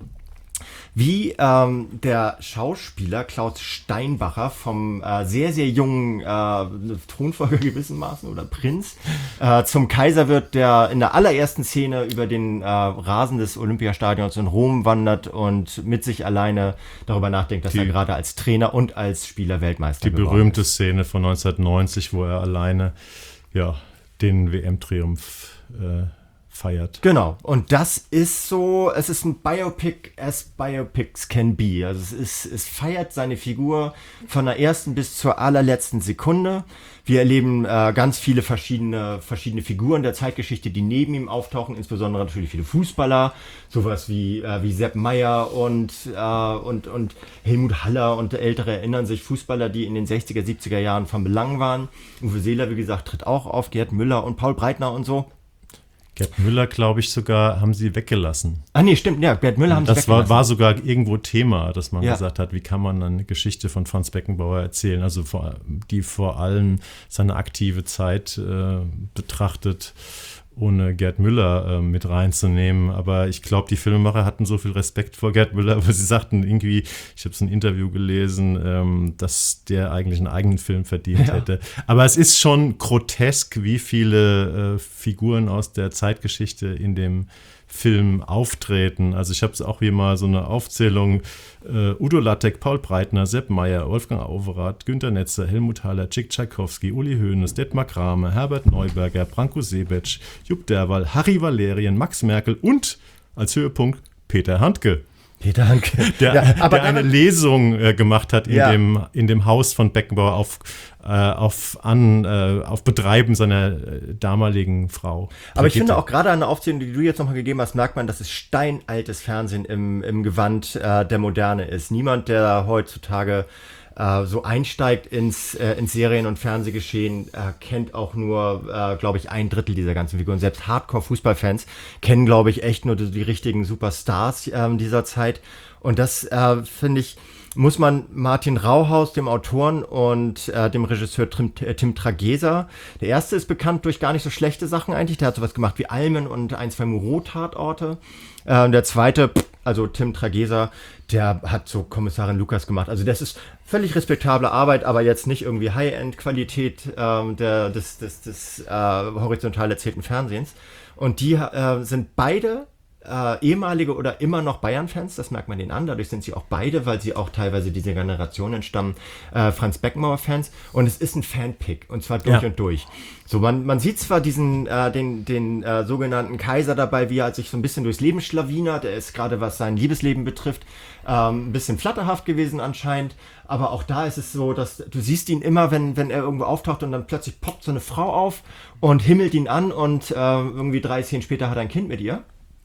wie ähm, der Schauspieler Klaus Steinbacher vom äh, sehr, sehr jungen äh, Thronfolger gewissermaßen oder Prinz äh, zum Kaiser wird, der in der allerersten Szene über den äh, Rasen des Olympiastadions in Rom wandert und mit sich alleine darüber nachdenkt, dass die, er gerade als Trainer und als Spieler Weltmeister geworden ist. Die berühmte Szene von neunzehnhundertneunzig, wo er alleine ja, den W M-Triumph äh, feiert. Genau. Und das ist so, es ist ein Biopic as Biopics can be. Also es ist, es feiert seine Figur von der ersten bis zur allerletzten Sekunde. Wir erleben äh, ganz viele verschiedene, verschiedene Figuren der Zeitgeschichte, die neben ihm auftauchen, insbesondere natürlich viele Fußballer, sowas wie, äh, wie Sepp Maier und, äh, und, und Helmut Haller und Ältere erinnern sich, Fußballer, die in den sechziger, siebziger Jahren von Belang waren. Uwe Seeler, wie gesagt, tritt auch auf, Gerd Müller und Paul Breitner und so. Gerd Müller, glaube ich, sogar haben sie weggelassen. Ah nee, stimmt, ja, Gerd Müller haben sie das weggelassen. Das war, war sogar irgendwo Thema, dass man ja. gesagt hat, wie kann man eine Geschichte von Franz Beckenbauer erzählen, also vor, die vor allem seine aktive Zeit äh, betrachtet, ohne Gerd Müller äh, mit reinzunehmen. Aber ich glaube, die Filmemacher hatten so viel Respekt vor Gerd Müller, aber sie sagten irgendwie, ich habe so ein Interview gelesen, ähm, dass der eigentlich einen eigenen Film verdient ja. hätte. Aber es ist schon grotesk, wie viele äh, Figuren aus der Zeitgeschichte in dem Film auftreten. Also ich habe es auch hier mal so eine Aufzählung. Uh, Udo Lattek, Paul Breitner, Sepp Maier, Wolfgang Auverath, Günter Netzer, Helmut Haller, Chick Tschaikowski, Uli Hoeneß, Detmar Kramer, Herbert Neuberger, Branko Seebeck, Jupp Derwall, Harry Valerien, Max Merkel und als Höhepunkt Peter Handke. Peter Handke. Der, ja, aber der eine Lesung äh, gemacht hat in, ja. dem, in dem Haus von Beckenbauer auf, äh, auf, an, äh, auf Betreiben seiner äh, damaligen Frau. Aber ich finde auch gerade an der Aufzählung, die du jetzt nochmal gegeben hast, merkt man, dass es steinaltes Fernsehen im, im Gewand äh, der Moderne ist. Niemand, der heutzutage äh, so einsteigt ins, äh, ins Serien- und Fernsehgeschehen, äh, kennt auch nur, äh, glaube ich, ein Drittel dieser ganzen Figuren. Selbst Hardcore-Fußballfans kennen, glaube ich, echt nur die, die richtigen Superstars äh, dieser Zeit. Und das, äh, finde ich, muss man Martin Rauhaus, dem Autoren, und äh, dem Regisseur Tim, äh, Tim Trageser. Der erste ist bekannt durch gar nicht so schlechte Sachen eigentlich. Der hat sowas gemacht wie Almen und ein, zwei Moreau-Tatorte. Äh, der zweite, also Tim Trageser, der hat so Kommissarin Lukas gemacht. Also das ist völlig respektable Arbeit, aber jetzt nicht irgendwie High-End-Qualität äh, der, des, des, des äh, horizontal erzählten Fernsehens. Und die äh, sind beide Äh, ehemalige oder immer noch Bayern-Fans, das merkt man denen an, dadurch sind sie auch beide, weil sie auch teilweise dieser Generation entstammen, äh, Franz Beckenbauer-Fans, und es ist ein Fanpick, und zwar durch ja. und durch. So, man, man sieht zwar diesen, äh, den, den äh, sogenannten Kaiser dabei, wie er sich so ein bisschen durchs Leben schlawinert, er ist gerade, was sein Liebesleben betrifft, ähm, ein bisschen flatterhaft gewesen anscheinend, aber auch da ist es so, dass du siehst ihn immer, wenn, wenn er irgendwo auftaucht und dann plötzlich poppt so eine Frau auf und himmelt ihn an und äh, irgendwie drei Szenen später hat er ein Kind mit ihr.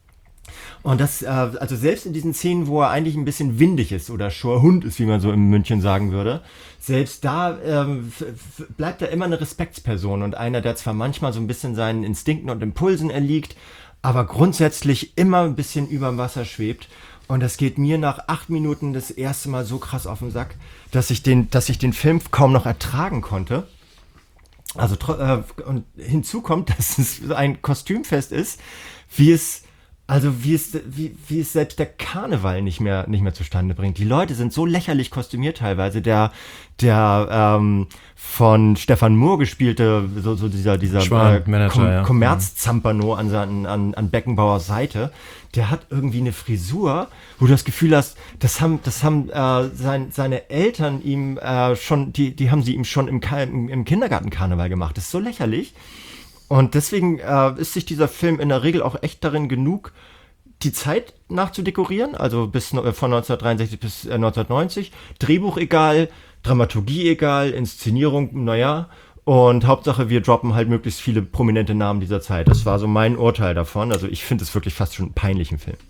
Und das, äh, also selbst in diesen Szenen, wo er eigentlich ein bisschen windig ist oder Schorhund ist, wie man so in München sagen würde, selbst da ähm, f- f- bleibt er immer eine Respektsperson und einer, der zwar manchmal so ein bisschen seinen Instinkten und Impulsen erliegt, aber grundsätzlich immer ein bisschen überm Wasser schwebt. Und das geht mir nach acht Minuten das erste Mal so krass auf den Sack, dass ich den, dass ich den Film kaum noch ertragen konnte. Also äh, und hinzu kommt, dass es ein Kostümfest ist, wie es Also wie es, wie, wie es selbst der Karneval nicht mehr, nicht mehr zustande bringt. Die Leute sind so lächerlich kostümiert teilweise. Der, der ähm, von Stefan Mohr gespielte, so, so dieser, dieser Schwan, äh, Manager, Kom- ja. Kommerz-Zampano an, an, an, an Beckenbauers Seite, der hat irgendwie eine Frisur, wo du das Gefühl hast, das haben, das haben äh, sein, seine Eltern ihm äh, schon, die, die haben sie ihm schon im, Ka- im, im Kindergarten-Karneval gemacht. Das ist so lächerlich. Und deswegen äh, ist sich dieser Film in der Regel auch echt darin genug, die Zeit nachzudekorieren, also bis äh, von neunzehnhundertdreiundsechzig bis äh, neunzehnhundertneunzig. Drehbuch egal, Dramaturgie egal, Inszenierung, naja. Und Hauptsache, wir droppen halt möglichst viele prominente Namen dieser Zeit. Das war so mein Urteil davon. Also ich finde es wirklich fast schon einen peinlichen Film.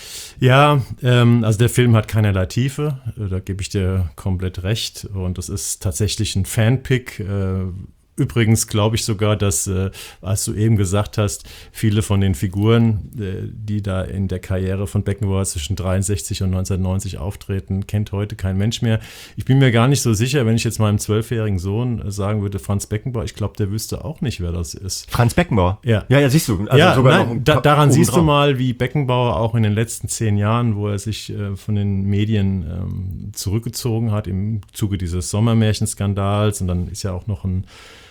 Ja, ähm, also der Film hat keinerlei Tiefe, äh, da gebe ich dir komplett recht. Und das ist tatsächlich ein Fanpick. Äh, Übrigens glaube ich sogar, dass, äh, als du eben gesagt hast, viele von den Figuren, äh, die da in der Karriere von Beckenbauer zwischen dreiundsechzig und neunzehnhundertneunzig auftreten, kennt heute kein Mensch mehr. Ich bin mir gar nicht so sicher, wenn ich jetzt meinem zwölfjährigen Sohn äh, sagen würde, Franz Beckenbauer, ich glaube, der wüsste auch nicht, wer das ist. Franz Beckenbauer? Ja. Ja, ja, siehst du. Also ja, sogar nein, noch ein da, daran oben siehst drauf. du mal, wie Beckenbauer auch in den letzten zehn Jahren, wo er sich äh, von den Medien ähm, zurückgezogen hat, im Zuge dieses Sommermärchenskandals, und dann ist ja auch noch ein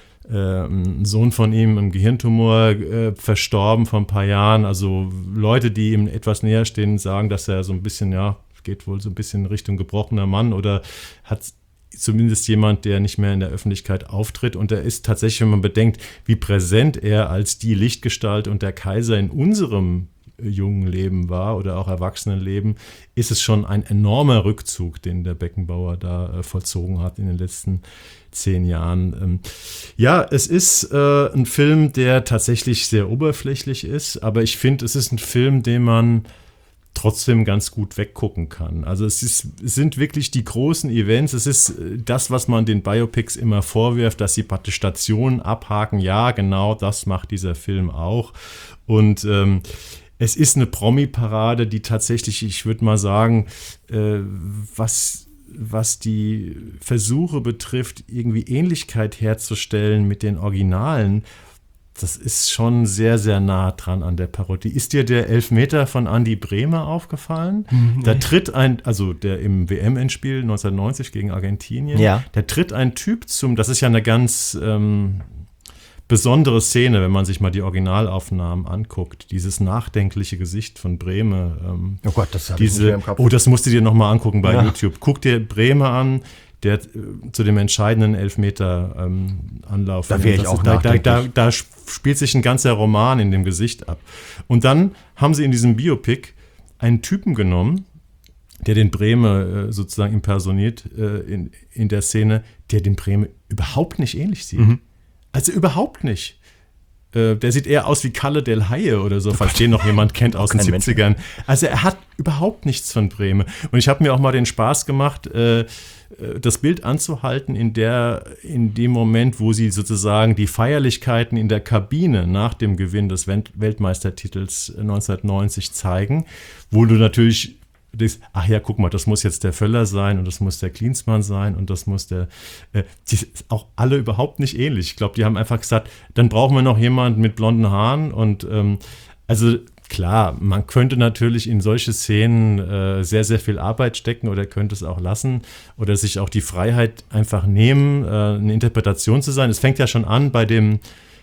ein Sohn von ihm, ein Gehirntumor, äh, verstorben vor ein paar Jahren. Also Leute, die ihm etwas näher stehen, sagen, dass er so ein bisschen, ja, geht wohl so ein bisschen in Richtung gebrochener Mann oder hat zumindest jemand, der nicht mehr in der Öffentlichkeit auftritt. Und er ist tatsächlich, wenn man bedenkt, wie präsent er als die Lichtgestalt und der Kaiser in unserem jungen Leben war oder auch Erwachsenenleben, ist es schon ein enormer Rückzug, den der Beckenbauer da äh, vollzogen hat in den letzten zehn Jahren. Ähm, ja, es ist äh, ein Film, der tatsächlich sehr oberflächlich ist, aber ich finde, es ist ein Film, den man trotzdem ganz gut weggucken kann. Also es, ist, es sind wirklich die großen Events, es ist das, was man den Biopics immer vorwirft, dass sie praktisch Stationen abhaken. Ja, genau, das macht dieser Film auch. Und ähm, es ist eine Promi-Parade, die tatsächlich, ich würde mal sagen, äh, was, was die Versuche betrifft, irgendwie Ähnlichkeit herzustellen mit den Originalen, das ist schon sehr, sehr nah dran an der Parodie. Ist dir der Elfmeter von Andi Brehmer aufgefallen? Nee. Da tritt ein, also der im W M-Endspiel neunzehnhundertneunzig gegen Argentinien, ja. Da tritt ein Typ zum, das ist ja eine ganz ähm, besondere Szene, wenn man sich mal die Originalaufnahmen anguckt. Dieses nachdenkliche Gesicht von Brehme. Ähm, oh Gott, das habe diese, ich nicht mehr im Kopf. Oh, das musst du dir nochmal angucken bei ja. YouTube. Guck dir Brehme an, der äh, zu dem entscheidenden Elfmeter-Anlauf. Ähm, da wäre ich auch da, da, nachdenklich. da, da spielt sich ein ganzer Roman in dem Gesicht ab. Und dann haben sie in diesem Biopic einen Typen genommen, der den Brehme äh, sozusagen impersoniert äh, in, in der Szene, der den Brehme überhaupt nicht ähnlich sieht. Mhm. Also überhaupt nicht. Äh, der sieht eher aus wie Kalle Del Haie oder so, falls den noch jemand kennt aus den siebzigern. Also er hat überhaupt nichts von Brehme. Und ich habe mir auch mal den Spaß gemacht, äh, das Bild anzuhalten in der, in dem Moment, wo sie sozusagen die Feierlichkeiten in der Kabine nach dem Gewinn des Weltmeistertitels neunzehnhundertneunzig zeigen, wo du natürlich denkst, ach ja, guck mal, das muss jetzt der Völler sein und das muss der Klinsmann sein und das muss der, äh, die sind auch alle überhaupt nicht ähnlich. Ich glaube, die haben einfach gesagt, dann brauchen wir noch jemanden mit blonden Haaren und ähm, also klar, man könnte natürlich in solche Szenen äh, sehr, sehr viel Arbeit stecken oder könnte es auch lassen oder sich auch die Freiheit einfach nehmen, äh, eine Interpretation zu sein. Es fängt ja schon an bei dem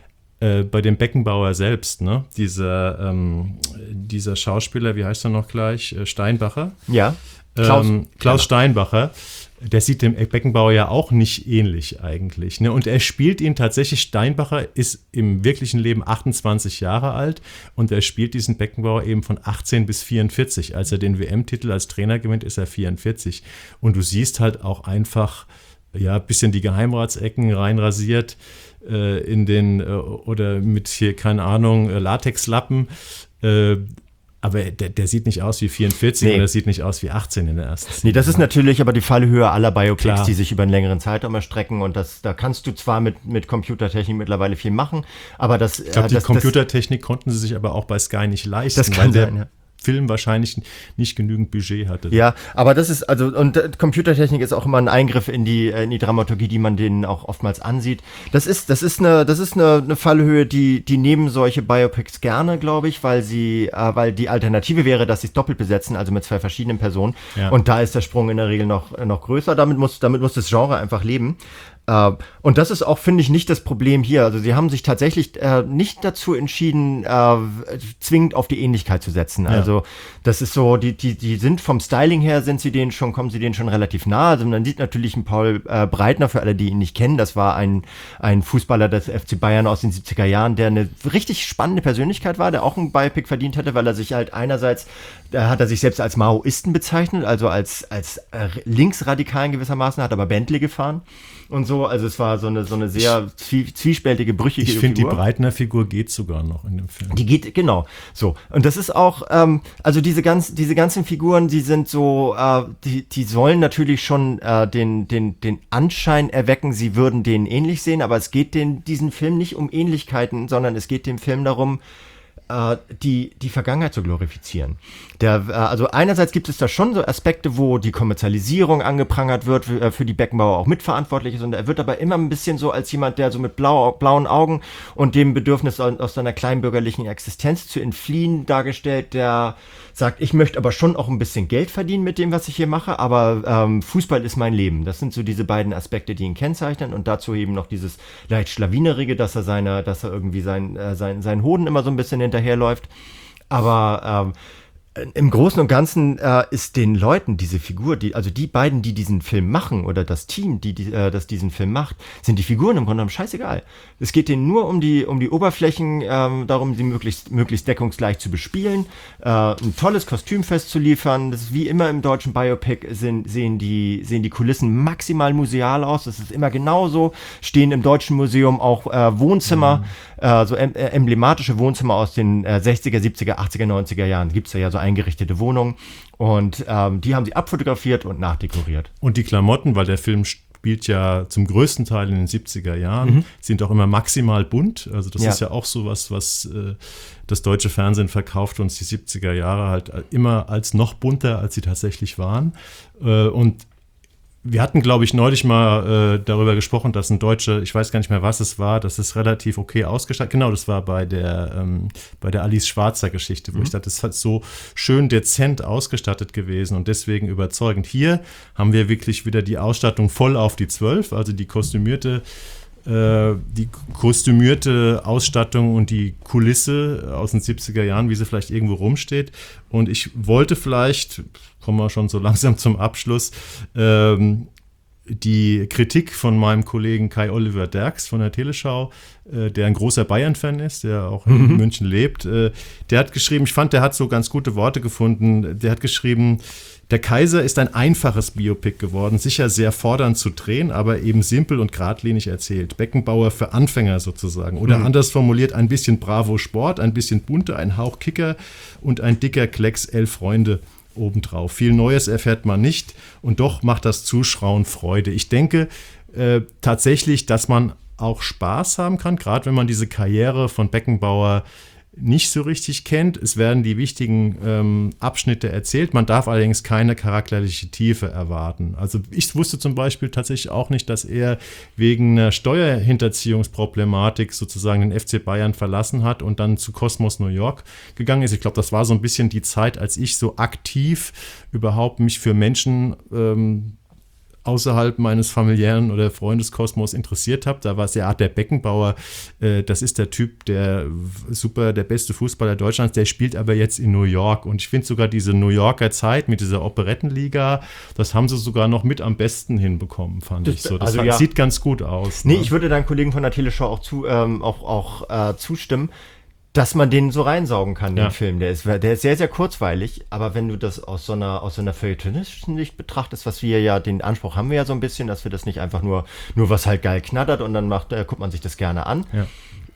Äh, bei dem Beckenbauer selbst, ne? Dieser, ähm, dieser Schauspieler, wie heißt er noch gleich? Äh, Steinbacher? Ja. Klaus, ähm, Klaus Steinbacher, der sieht dem Beckenbauer ja auch nicht ähnlich eigentlich. Ne? Und er spielt ihn tatsächlich, Steinbacher ist im wirklichen Leben achtundzwanzig Jahre alt und er spielt diesen Beckenbauer eben von achtzehn bis vierundvierzig. Als er den W M-Titel als Trainer gewinnt, ist er vierundvierzig. Und du siehst halt auch einfach, ja, ein bisschen die Geheimratsecken reinrasiert in den, oder mit hier, keine Ahnung, Latexlappen. Aber der, der sieht nicht aus wie vierundvierzig Nee. und der sieht nicht aus wie achtzehn in der ersten Szene. Nee, das ist natürlich aber die Fallhöhe aller Biopics, Klar. die sich über einen längeren Zeitraum erstrecken. Und das, da kannst du zwar mit, mit Computertechnik mittlerweile viel machen, aber das... Ich glaube, äh, die das, Computertechnik konnten sie sich aber auch bei Sky nicht leisten, Das kann weil der sein, ja. Film wahrscheinlich nicht genügend Budget hatte. Ja, aber das ist, also, und äh, Computertechnik ist auch immer ein Eingriff in die, äh, in die Dramaturgie, die man denen auch oftmals ansieht. Das ist, das ist eine, das ist eine, eine Fallhöhe, die, die nehmen solche Biopics gerne, glaube ich, weil sie, äh, weil die Alternative wäre, dass sie es doppelt besetzen, also mit zwei verschiedenen Personen. Ja. Und da ist der Sprung in der Regel noch, noch größer. Damit muss, damit muss das Genre einfach leben. Uh, und das ist auch, finde ich, nicht das Problem hier. Also sie haben sich tatsächlich äh, nicht dazu entschieden, äh, zwingend auf die Ähnlichkeit zu setzen. Ja. Also das ist so, die, die, die sind vom Styling her, sind sie denen schon, kommen sie denen schon relativ nah. Also man sieht natürlich einen Paul äh, Breitner, für alle, die ihn nicht kennen. Das war ein, ein Fußballer des F C Bayern aus den siebziger Jahren, der eine richtig spannende Persönlichkeit war, der auch einen Biopic verdient hätte, weil er sich halt einerseits, da hat er sich selbst als Maoisten bezeichnet, also als, als äh, linksradikalen gewissermaßen, hat aber Bentley gefahren. Und so, also es war so eine, so eine sehr zwie- zwiespältige, brüchige Ich finde, die Figur. Breitner-Figur geht sogar noch in dem Film. Die geht, genau, so. Und das ist auch, ähm, also diese ganz, diese ganzen Figuren, die sind so, äh, die, die sollen natürlich schon äh, den, den, den Anschein erwecken, sie würden denen ähnlich sehen, aber es geht den, diesen Film nicht um Ähnlichkeiten, sondern es geht dem Film darum, äh, die, die Vergangenheit zu glorifizieren. Der, äh, also einerseits gibt es da schon so Aspekte, wo die Kommerzialisierung angeprangert wird, für, äh, für die Beckenbauer auch mitverantwortlich ist, und er wird aber immer ein bisschen so als jemand, der so mit blau, blauen Augen und dem Bedürfnis aus seiner kleinbürgerlichen Existenz zu entfliehen dargestellt, der sagt, ich möchte aber schon auch ein bisschen Geld verdienen mit dem, was ich hier mache, aber ähm, Fußball ist mein Leben. Das sind so diese beiden Aspekte, die ihn kennzeichnen, und dazu eben noch dieses leicht Schlawinerige, dass er seine, dass er irgendwie sein, äh, sein, seinen Hoden immer so ein bisschen hinterherläuft. Aber ähm, im Großen und Ganzen äh, ist den Leuten diese Figur, die, also die beiden, die diesen Film machen, oder das Team, die, die äh, das diesen Film macht, sind die Figuren im Grunde genommen scheißegal. Es geht denen nur um die, um die Oberflächen, ähm, darum, sie möglichst, möglichst deckungsgleich zu bespielen, äh, ein tolles Kostüm festzuliefern. Das ist wie immer im deutschen Biopic, sind, sehen die, sehen die Kulissen maximal museal aus. Das ist immer genauso. Stehen im Deutschen Museum auch äh, Wohnzimmer, mhm. äh, so em äh, emblematische Wohnzimmer aus den äh, sechziger, siebziger, achtziger, neunziger Jahren. Gibt's da ja so eingerichtete Wohnungen, und ähm, die haben sie abfotografiert und nachdekoriert. Und die Klamotten, weil der Film spielt ja zum größten Teil in den siebziger Jahren, mhm. sind auch immer maximal bunt. Also das ja. ist ja auch sowas, was äh, das deutsche Fernsehen verkauft uns die siebziger Jahre halt immer als noch bunter, als sie tatsächlich waren. Äh, und wir hatten, glaube ich, neulich mal äh, darüber gesprochen, dass ein Deutscher, ich weiß gar nicht mehr, was es war, dass es relativ okay ausgestattet. Genau, das war bei der, ähm, bei der Alice Schwarzer Geschichte, wo mhm. ich dachte, das ist halt so schön dezent ausgestattet gewesen und deswegen überzeugend. Hier haben wir wirklich wieder die Ausstattung voll auf die zwölf, also die kostümierte die kostümierte Ausstattung und die Kulisse aus den siebziger Jahren, wie sie vielleicht irgendwo rumsteht. Und ich wollte vielleicht, kommen wir schon so langsam zum Abschluss, ähm, die Kritik von meinem Kollegen Kai Oliver Derks von der Teleschau, äh, der ein großer Bayern-Fan ist, der auch in mhm. München lebt, äh, der hat geschrieben, ich fand, der hat so ganz gute Worte gefunden, der hat geschrieben, der Kaiser ist ein einfaches Biopic geworden, sicher sehr fordernd zu drehen, aber eben simpel und geradlinig erzählt. Beckenbauer für Anfänger sozusagen. Oder mhm. anders formuliert, ein bisschen Bravo Sport, ein bisschen bunter, ein Hauch Kicker und ein dicker Klecks Elf Freunde obendrauf. Viel Neues erfährt man nicht und doch macht das Zuschauen Freude. Ich denke äh, tatsächlich, dass man auch Spaß haben kann, gerade wenn man diese Karriere von Beckenbauer nicht so richtig kennt. Es werden die wichtigen ähm, Abschnitte erzählt. Man darf allerdings keine charakterliche Tiefe erwarten. Also ich wusste zum Beispiel tatsächlich auch nicht, dass er wegen einer Steuerhinterziehungsproblematik sozusagen den F C Bayern verlassen hat und dann zu Cosmos New York gegangen ist. Ich glaube, das war so ein bisschen die Zeit, als ich so aktiv überhaupt mich für Menschen ähm, außerhalb meines familiären oder Freundeskosmos interessiert habe. Da war es ja Art der Beckenbauer, äh, das ist der Typ, der super, der beste Fußballer Deutschlands, der spielt aber jetzt in New York. Und ich finde sogar diese New Yorker Zeit mit dieser Operettenliga, das haben sie sogar noch mit am besten hinbekommen, fand das, ich so. Das also hat, ja. sieht ganz gut aus. Nee, ne? ich würde deinen Kollegen von der Teleschau auch, zu, ähm, auch, auch äh, zustimmen, dass man den so reinsaugen kann, den ja. Film. Der ist, der ist sehr, sehr kurzweilig, aber wenn du das aus so einer, aus so einer feuilletonistischen Sicht betrachtest, was wir ja, den Anspruch haben wir ja so ein bisschen, dass wir das nicht einfach nur, nur was halt geil knattert und dann macht, äh, guckt man sich das gerne an. Ja.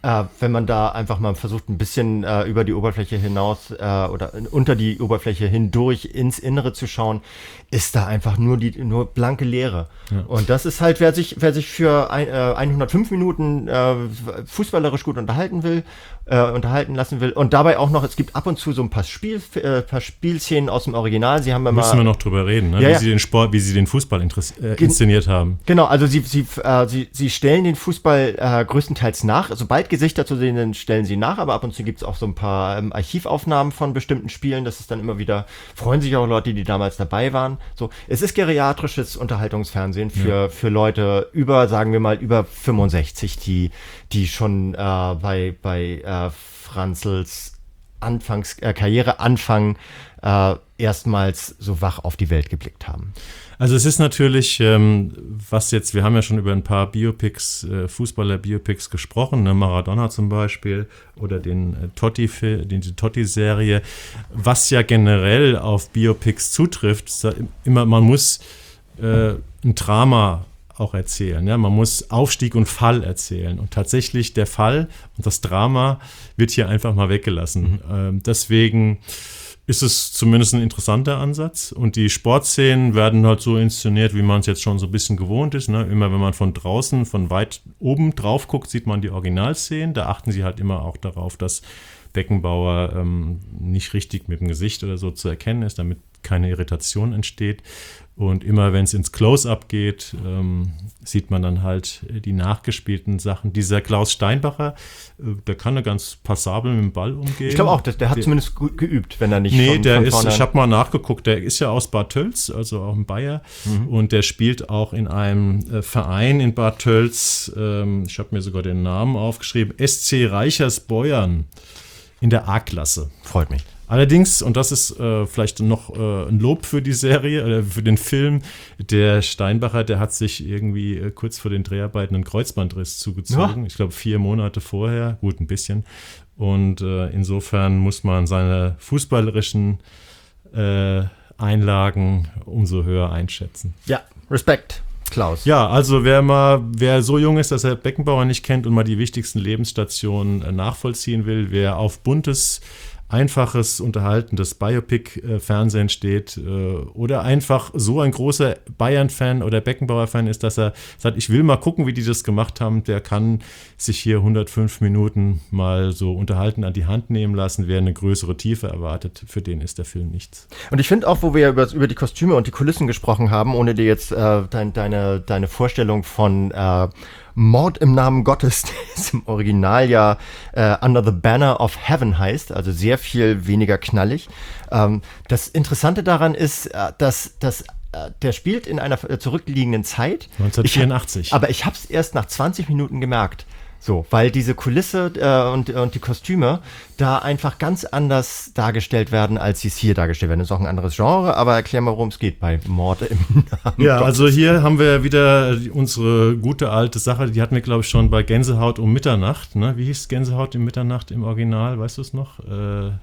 Äh, wenn man da einfach mal versucht, ein bisschen äh, über die Oberfläche hinaus äh, oder unter die Oberfläche hindurch ins Innere zu schauen, ist da einfach nur die nur blanke Leere. Ja. Und das ist halt, wer sich, wer sich für ein, äh, hundertfünf Minuten äh, fußballerisch gut unterhalten will, äh, unterhalten lassen will und dabei auch noch, es gibt ab und zu so ein paar, Spiel, äh, paar Spielszenen aus dem Original. Sie haben ja Müssen mal, wir noch drüber reden, ne? Ja, wie ja. sie den Sport, wie sie den Fußball äh, inszeniert haben. Genau, also sie, sie, äh, sie, sie stellen den Fußball äh, größtenteils nach. Sobald Gesichter zu sehen sind, stellen sie nach, aber ab und zu gibt es auch so ein paar ähm, Archivaufnahmen von bestimmten Spielen. Das ist dann immer wieder, freuen sich auch Leute, die damals dabei waren. So, es ist geriatrisches Unterhaltungsfernsehen für, ja. für Leute über, sagen wir mal, über fünfundsechzig, die, die schon äh, bei, bei äh, Franzls Anfangs, äh, Karriereanfang äh, erstmals so wach auf die Welt geblickt haben. Also es ist natürlich, ähm, was jetzt, wir haben ja schon über ein paar Biopics, äh, Fußballer-Biopics gesprochen, ne? Maradona zum Beispiel oder den äh, Totti, den, die Totti-Serie, was ja generell auf Biopics zutrifft, ist da immer, man muss äh, ein Drama auch erzählen, ja? Man muss Aufstieg und Fall erzählen und tatsächlich der Fall und das Drama wird hier einfach mal weggelassen. Mhm. Ähm, deswegen ist es zumindest ein interessanter Ansatz. Und die Sportszenen werden halt so inszeniert, wie man es jetzt schon so ein bisschen gewohnt ist. Ne? Immer wenn man von draußen, von weit oben drauf guckt, sieht man die Originalszenen. Da achten sie halt immer auch darauf, dass Beckenbauer ähm, nicht richtig mit dem Gesicht oder so zu erkennen ist, damit keine Irritation entsteht. Und immer wenn es ins Close-Up geht, ähm, sieht man dann halt die nachgespielten Sachen. Dieser Klaus Steinbacher, äh, der kann da ganz passabel mit dem Ball umgehen. Ich glaube auch, der, der hat der, zumindest geübt, wenn er nicht Nee, von, der von ist, vorne ich habe mal nachgeguckt, der ist ja aus Bad Tölz, also auch ein Bayer. Mhm. Und der spielt auch in einem äh, Verein in Bad Tölz, ähm, ich habe mir sogar den Namen aufgeschrieben, S C Reichersbeuern in der A-Klasse. Freut mich. Allerdings, und das ist äh, vielleicht noch äh, ein Lob für die Serie oder für den Film, der Steinbacher, der hat sich irgendwie äh, kurz vor den Dreharbeiten einen Kreuzbandriss zugezogen. Ja. Ich glaube vier Monate vorher, gut ein bisschen. Und äh, insofern muss man seine fußballerischen äh, Einlagen umso höher einschätzen. Ja, Respekt. Klaus. Ja, also wer mal, wer so jung ist, dass er Beckenbauer nicht kennt und mal die wichtigsten Lebensstationen äh, nachvollziehen will, wer auf buntes, einfaches, unterhaltendes Biopic-Fernsehen steht äh, oder einfach so ein großer Bayern-Fan oder Beckenbauer-Fan ist, dass er sagt, ich will mal gucken, wie die das gemacht haben, der kann sich hier hundertfünf Minuten mal so unterhalten an die Hand nehmen lassen. Wer eine größere Tiefe erwartet, für den ist der Film nichts. Und ich finde auch, wo wir über, über die Kostüme und die Kulissen gesprochen haben, ohne dir jetzt äh, dein, deine, deine Vorstellung von äh, Mord im Namen Gottes, das im Original ja äh, Under the Banner of Heaven heißt, also sehr viel weniger knallig. Ähm, das Interessante daran ist, äh, dass, dass äh, der spielt in einer äh, zurückliegenden Zeit. neunzehnhundertvierundachtzig. Ich hab, aber ich habe es erst nach zwanzig Minuten gemerkt. So, weil diese Kulisse äh, und, und die Kostüme da einfach ganz anders dargestellt werden, als sie es hier dargestellt werden. Das ist auch ein anderes Genre, aber erklär mal, worum es geht bei Mord im Namen Ja, Gottes. Also hier haben wir wieder unsere gute alte Sache, die hatten wir, glaube ich, schon bei Gänsehaut um Mitternacht. Ne? Wie hieß Gänsehaut um Mitternacht im Original? Weißt du es noch? Äh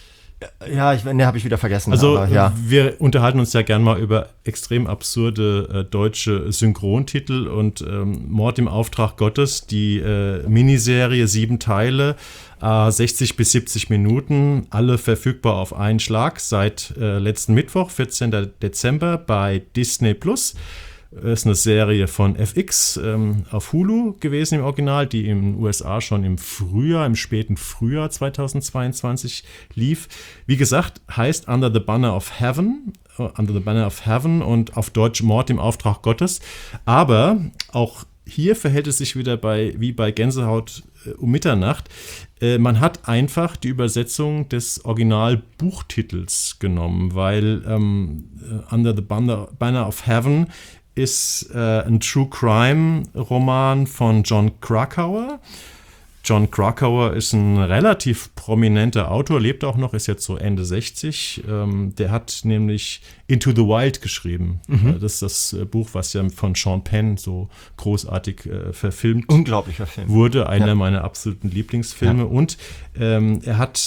Ja, ich, ne, habe ich wieder vergessen. Also aber, ja. wir unterhalten uns ja gern mal über extrem absurde äh, deutsche Synchrontitel und ähm, Mord im Auftrag Gottes, die äh, Miniserie, sieben Teile, äh, sechzig bis siebzig Minuten, alle verfügbar auf einen Schlag seit äh, letzten Mittwoch, vierzehnten Dezember bei Disney Plus. Ist eine Serie von F X ähm, auf Hulu gewesen im Original, die in den U S A schon im Frühjahr, im späten Frühjahr zweitausendzweiundzwanzig lief. Wie gesagt, heißt Under the Banner of Heaven, uh, Under the Banner of Heaven und auf Deutsch Mord im Auftrag Gottes. Aber auch hier verhält es sich wieder bei, wie bei Gänsehaut äh, um Mitternacht. Äh, man hat einfach die Übersetzung des Originalbuchtitels genommen, weil ähm, Under the Banner, Banner of Heaven ist äh, ein True-Crime-Roman von Jon Krakauer. Jon Krakauer ist ein relativ prominenter Autor, lebt auch noch, ist jetzt so Ende sechzig. Ähm, der hat nämlich Into the Wild geschrieben. Mhm. Das ist das äh, Buch, was ja von Sean Penn so großartig äh, verfilmt Unglaublicher Film. wurde. Einer ja. meiner absoluten Lieblingsfilme. Ja. Und ähm, er hat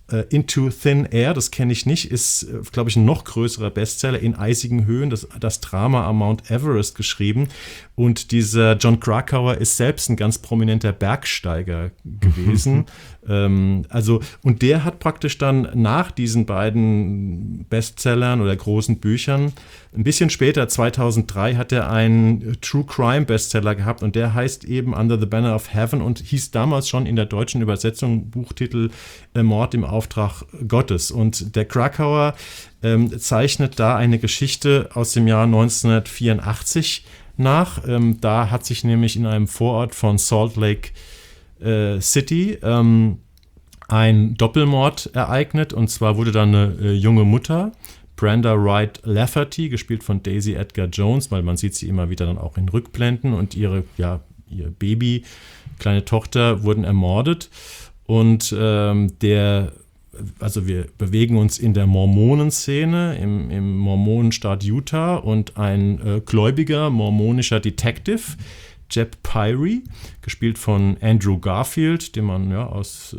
äh, Into Thin Air, das kenne ich nicht, ist, äh, glaube ich, ein noch größerer Bestseller, In eisigen Höhen, das, das Drama am Mount Everest geschrieben. Und dieser Jon Krakauer ist selbst ein ganz prominenter Bergsteiger gewesen. ähm, also, und der hat praktisch dann nach diesen beiden Bestsellern oder großen Büchern, ein bisschen später, zweitausenddrei, hat er einen True Crime Bestseller gehabt und der heißt eben Under the Banner of Heaven und hieß damals schon in der deutschen Übersetzung Buchtitel äh, Mord im Auftrag Gottes. Und der Krakauer ähm, zeichnet da eine Geschichte aus dem Jahr neunzehnhundertvierundachtzig nach. Ähm, da hat sich nämlich in einem Vorort von Salt Lake äh, City ähm, ein Doppelmord ereignet. Und zwar wurde da eine äh, junge Mutter, Brenda Wright Lafferty, gespielt von Daisy Edgar Jones, weil man sieht sie immer wieder dann auch in Rückblenden, und ihre, ja, ihr Baby, kleine Tochter, wurden ermordet. Und ähm, der Also wir bewegen uns in der Mormonenszene im, im Mormonenstaat Utah, und ein äh, gläubiger mormonischer Detective, Jeb Pyrie, gespielt von Andrew Garfield, den man ja aus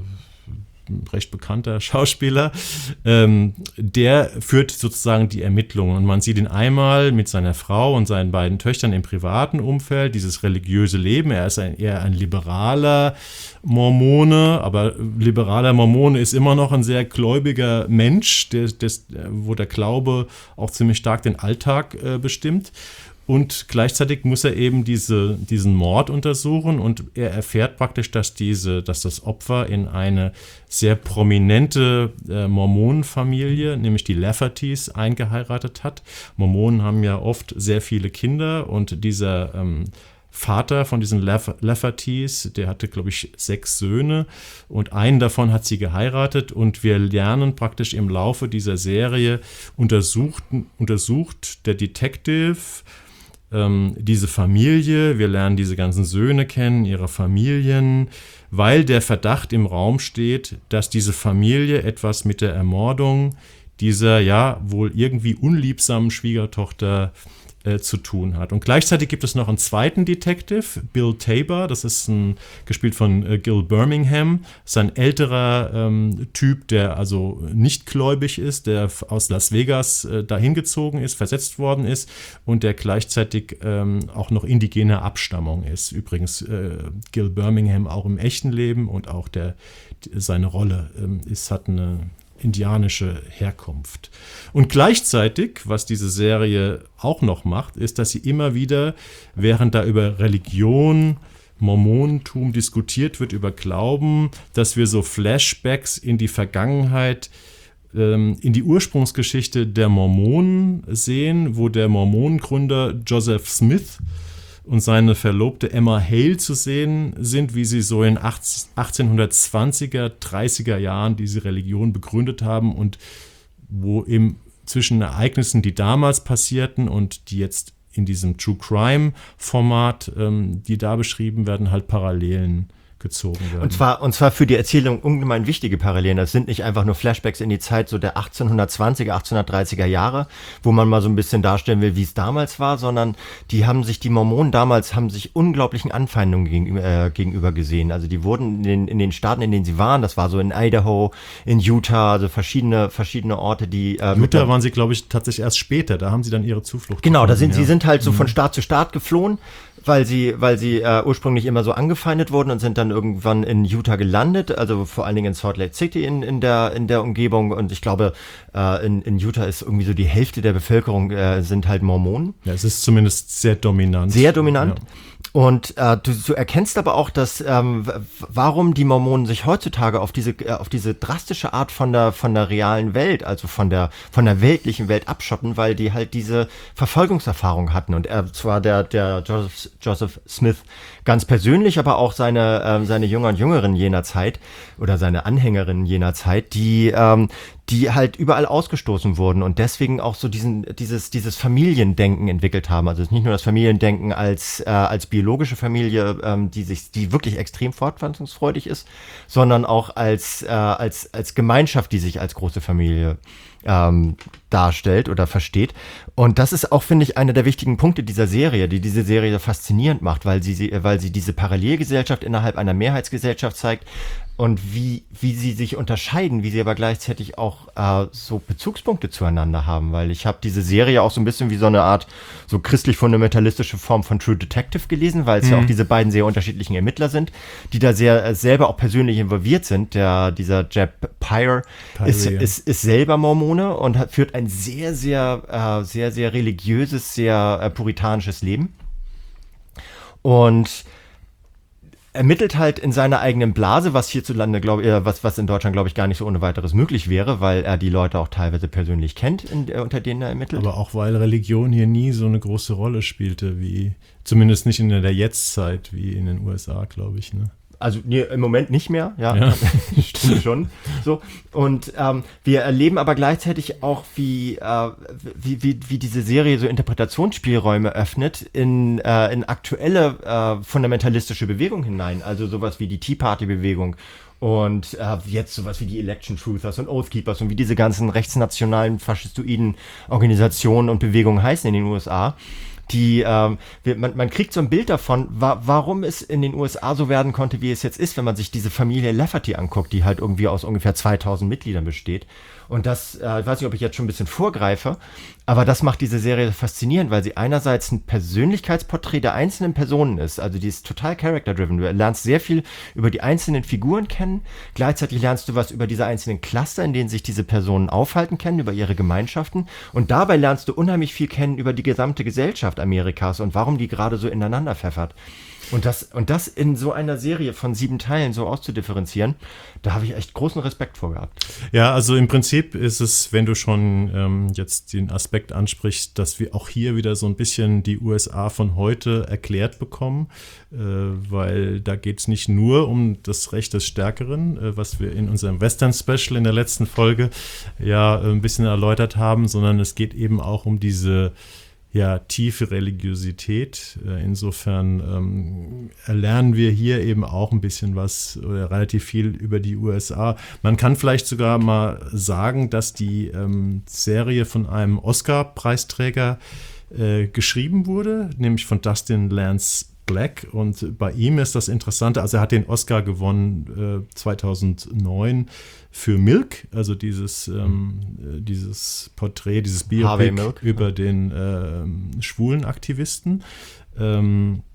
äh, recht bekannter Schauspieler, ähm, der führt sozusagen die Ermittlungen, und man sieht ihn einmal mit seiner Frau und seinen beiden Töchtern im privaten Umfeld, dieses religiöse Leben. Er ist ein, eher ein liberaler Mormone, aber liberaler Mormone ist immer noch ein sehr gläubiger Mensch, der, des, wo der Glaube auch ziemlich stark den Alltag äh, bestimmt. Und gleichzeitig muss er eben diese, diesen Mord untersuchen, und er erfährt praktisch, dass, diese, dass das Opfer in eine sehr prominente äh, Mormonenfamilie, nämlich die Laffertys, eingeheiratet hat. Mormonen haben ja oft sehr viele Kinder, und dieser ähm, Vater von diesen Laff- Laffertys, der hatte, glaube ich, sechs Söhne, und einen davon hat sie geheiratet, und wir lernen praktisch im Laufe dieser Serie, untersucht, untersucht der Detective diese Familie, wir lernen diese ganzen Söhne kennen, ihre Familien, weil der Verdacht im Raum steht, dass diese Familie etwas mit der Ermordung dieser ja wohl irgendwie unliebsamen Schwiegertochter äh, zu tun hat. Und gleichzeitig gibt es noch einen zweiten Detective, Bill Tabor, das ist ein, gespielt von äh, Gil Birmingham, das ist ein älterer ähm, Typ, der also nicht gläubig ist, der aus Las Vegas äh, dahin gezogen ist, versetzt worden ist, und der gleichzeitig ähm, auch noch indigener Abstammung ist. Übrigens äh, Gil Birmingham auch im echten Leben, und auch der, seine Rolle ähm, ist, hat eine indianische Herkunft. Und gleichzeitig, was diese Serie auch noch macht, ist, dass sie immer wieder, während da über Religion, Mormonentum diskutiert wird, über Glauben, dass wir so Flashbacks in die Vergangenheit, ähm, in die Ursprungsgeschichte der Mormonen sehen, wo der Mormonengründer Joseph Smith und seine Verlobte Emma Hale zu sehen sind, wie sie so in achtzehnhundertzwanziger, dreißiger Jahren diese Religion begründet haben, und wo eben zwischen Ereignissen, die damals passierten und die jetzt in diesem True Crime Format, ähm, die da beschrieben werden, halt Parallelen gezogen werden. Und zwar, und zwar für die Erzählung ungemein wichtige Parallelen. Das sind nicht einfach nur Flashbacks in die Zeit so der achtzehnhundertzwanziger, achtzehnhundertdreißiger Jahre, wo man mal so ein bisschen darstellen will, wie es damals war, sondern die haben sich, die Mormonen damals, haben sich unglaublichen Anfeindungen gegenüber, äh, gegenüber gesehen. Also die wurden in den, in den Staaten, in denen sie waren, das war so in Idaho, in Utah, also verschiedene, verschiedene Orte, die... Äh, Utah waren sie, glaube ich, tatsächlich erst später. Da haben sie dann ihre Zuflucht Genau, gefunden, da sind ja. sie sind halt so von Staat zu Staat geflohen, weil sie, weil sie äh, ursprünglich immer so angefeindet wurden, und sind dann irgendwann in Utah gelandet, also vor allen Dingen in Salt Lake City in, in der in der Umgebung, und ich glaube, äh, in, in Utah ist irgendwie so die Hälfte der Bevölkerung äh, sind halt Mormonen. Ja, es ist zumindest sehr dominant. Sehr dominant. Ja. Und äh, du, du erkennst aber auch, dass ähm, warum die Mormonen sich heutzutage auf diese äh, auf diese drastische Art von der von der realen Welt, also von der von der weltlichen Welt abschotten, weil die halt diese Verfolgungserfahrung hatten, und er zwar der der Joseph, Joseph Smith ganz persönlich, aber auch seine ähm, seine Jünger und Jüngerinnen jener Zeit oder seine Anhängerinnen jener Zeit, die ähm, die halt überall ausgestoßen wurden und deswegen auch so diesen dieses dieses Familiendenken entwickelt haben. Also es ist nicht nur das Familiendenken als äh, als biologische Familie, ähm, die sich die wirklich extrem fortpflanzungsfreudig ist, sondern auch als äh, als als Gemeinschaft, die sich als große Familie ähm, darstellt oder versteht. Und das ist auch, finde ich, einer der wichtigen Punkte dieser Serie, die diese Serie faszinierend macht, weil sie, weil sie diese Parallelgesellschaft innerhalb einer Mehrheitsgesellschaft zeigt, und wie, wie sie sich unterscheiden, wie sie aber gleichzeitig auch äh, so Bezugspunkte zueinander haben, weil ich habe diese Serie auch so ein bisschen wie so eine Art so christlich-fundamentalistische Form von True Detective gelesen, weil es mhm. ja auch diese beiden sehr unterschiedlichen Ermittler sind, die da sehr äh, selber auch persönlich involviert sind. Der, dieser Jeb Pyre ist, ist, ist selber Mormone und hat, führt ein sehr, sehr, äh, sehr, sehr religiöses, sehr äh, puritanisches Leben. Und ermittelt halt in seiner eigenen Blase, was hierzulande, glaube ich, was, was in Deutschland, glaube ich, gar nicht so ohne weiteres möglich wäre, weil er die Leute auch teilweise persönlich kennt, in, äh, unter denen er ermittelt. Aber auch, weil Religion hier nie so eine große Rolle spielte, wie, zumindest nicht in der Jetztzeit, wie in den U S A, glaube ich, ne? Also nee, im Moment nicht mehr, ja, ja. Stimmt schon. So. Und ähm, wir erleben aber gleichzeitig auch, wie, äh, wie, wie, wie diese Serie so Interpretationsspielräume öffnet in, äh, in aktuelle äh, fundamentalistische Bewegungen hinein. Also sowas wie die Tea Party-Bewegung und äh, jetzt sowas wie die Election Truthers und Oath Keepers und wie diese ganzen rechtsnationalen, faschistoiden Organisationen und Bewegungen heißen in den U S A. Die, ähm, wir, man, man kriegt so ein Bild davon, wa- warum es in den U S A so werden konnte, wie es jetzt ist, wenn man sich diese Familie Lafferty anguckt, die halt irgendwie aus ungefähr zweitausend Mitgliedern besteht. Und das, äh, ich weiß nicht, ob ich jetzt schon ein bisschen vorgreife, aber das macht diese Serie faszinierend, weil sie einerseits ein Persönlichkeitsporträt der einzelnen Personen ist. Also die ist total character-driven. Du lernst sehr viel über die einzelnen Figuren kennen. Gleichzeitig lernst du was über diese einzelnen Cluster, in denen sich diese Personen aufhalten kennen, über ihre Gemeinschaften. Und dabei lernst du unheimlich viel kennen über die gesamte Gesellschaft Amerikas und warum die gerade so ineinander pfeffert. Und das, und das in so einer Serie von sieben Teilen so auszudifferenzieren, da habe ich echt großen Respekt vor gehabt. Ja, also im Prinzip ist es, wenn du schon ähm, jetzt den Aspekt ansprichst, dass wir auch hier wieder so ein bisschen die U S A von heute erklärt bekommen, äh, weil da geht es nicht nur um das Recht des Stärkeren, äh, was wir in unserem Western-Special in der letzten Folge ja äh, ein bisschen erläutert haben, sondern es geht eben auch um diese ja, tiefe Religiosität. Insofern ähm, erlernen wir hier eben auch ein bisschen was oder relativ viel über die U S A. Man kann vielleicht sogar mal sagen, dass die ähm, Serie von einem Oscar-Preisträger äh, geschrieben wurde, nämlich von Dustin Lance Black. Und bei ihm ist das Interessante, also er hat den Oscar gewonnen äh, zweitausendneun für Milk, also dieses, ähm, dieses Porträt, dieses Biopic über den äh, schwulen Aktivisten. Ähm,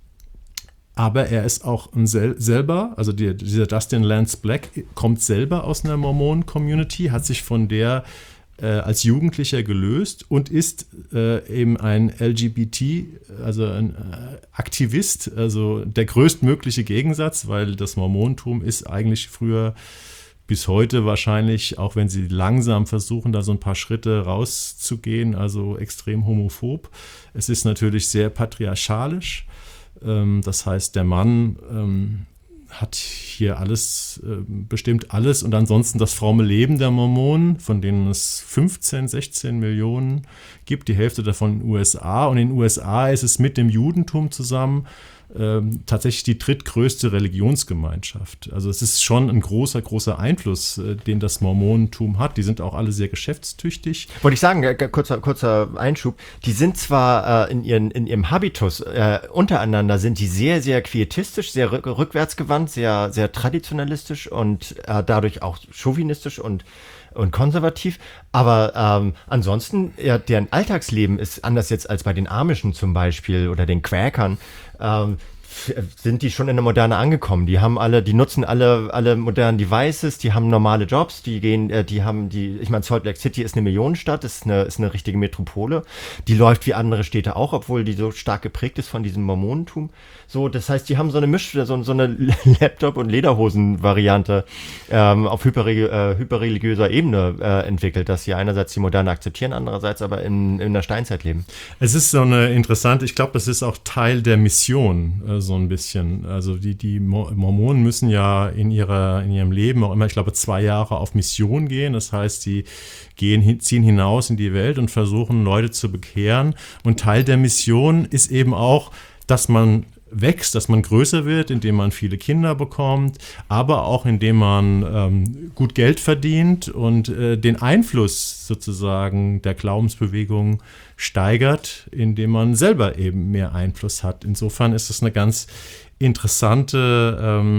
aber er ist auch ein sel- selber, also die, dieser Dustin Lance Black kommt selber aus einer Mormonen-Community, hat sich von der äh, als Jugendlicher gelöst und ist äh, eben ein L G B T, also ein äh, Aktivist, also der größtmögliche Gegensatz, weil das Mormonentum ist eigentlich früher bis heute wahrscheinlich, auch wenn sie langsam versuchen, da so ein paar Schritte rauszugehen, also extrem homophob. Es ist natürlich sehr patriarchalisch. Ähm, das heißt, der Mann ähm, hat hier alles, äh, bestimmt alles und ansonsten das fromme Leben der Mormonen, von denen es fünfzehn, sechzehn Millionen gibt, die Hälfte davon in den U S A. Und in den U S A ist es mit dem Judentum zusammen Ähm, tatsächlich die drittgrößte Religionsgemeinschaft. Also es ist schon ein großer, großer Einfluss, äh, den das Mormonentum hat. Die sind auch alle sehr geschäftstüchtig. Wollte ich sagen, äh, kurzer, kurzer Einschub, die sind zwar äh, in, ihren, in ihrem Habitus äh, untereinander, sind die sehr, sehr quietistisch, sehr rück, rückwärtsgewandt, sehr, sehr traditionalistisch und äh, dadurch auch chauvinistisch und und konservativ, aber ähm, ansonsten, ja, deren Alltagsleben ist anders jetzt als bei den Amischen zum Beispiel oder den Quäkern, ähm, sind die schon in der Moderne angekommen. Die haben alle, die nutzen alle, alle modernen Devices, die haben normale Jobs, die gehen, äh, die haben die, ich meine, Salt Lake City ist eine Millionenstadt, ist eine, ist eine richtige Metropole. Die läuft wie andere Städte auch, obwohl die so stark geprägt ist von diesem Mormonentum. So, das heißt, die haben so eine Misch, so, so eine Laptop- und Lederhosen-Variante ähm, auf hyperreli- äh, hyperreligiöser Ebene äh, entwickelt, dass sie einerseits die Moderne akzeptieren, andererseits aber in, in der Steinzeit leben. Es ist so eine interessante, ich glaube, das ist auch Teil der Mission, äh, so ein bisschen. Also die, die Mormonen müssen ja in ihrer, in ihrem Leben auch immer, ich glaube, zwei Jahre auf Mission gehen. Das heißt, die gehen, ziehen hinaus in die Welt und versuchen, Leute zu bekehren. Und Teil der Mission ist eben auch, dass man wächst, dass man größer wird, indem man viele Kinder bekommt, aber auch indem man ähm, gut Geld verdient und äh, den Einfluss sozusagen der Glaubensbewegung steigert, indem man selber eben mehr Einfluss hat. Insofern ist es eine ganz interessante ähm,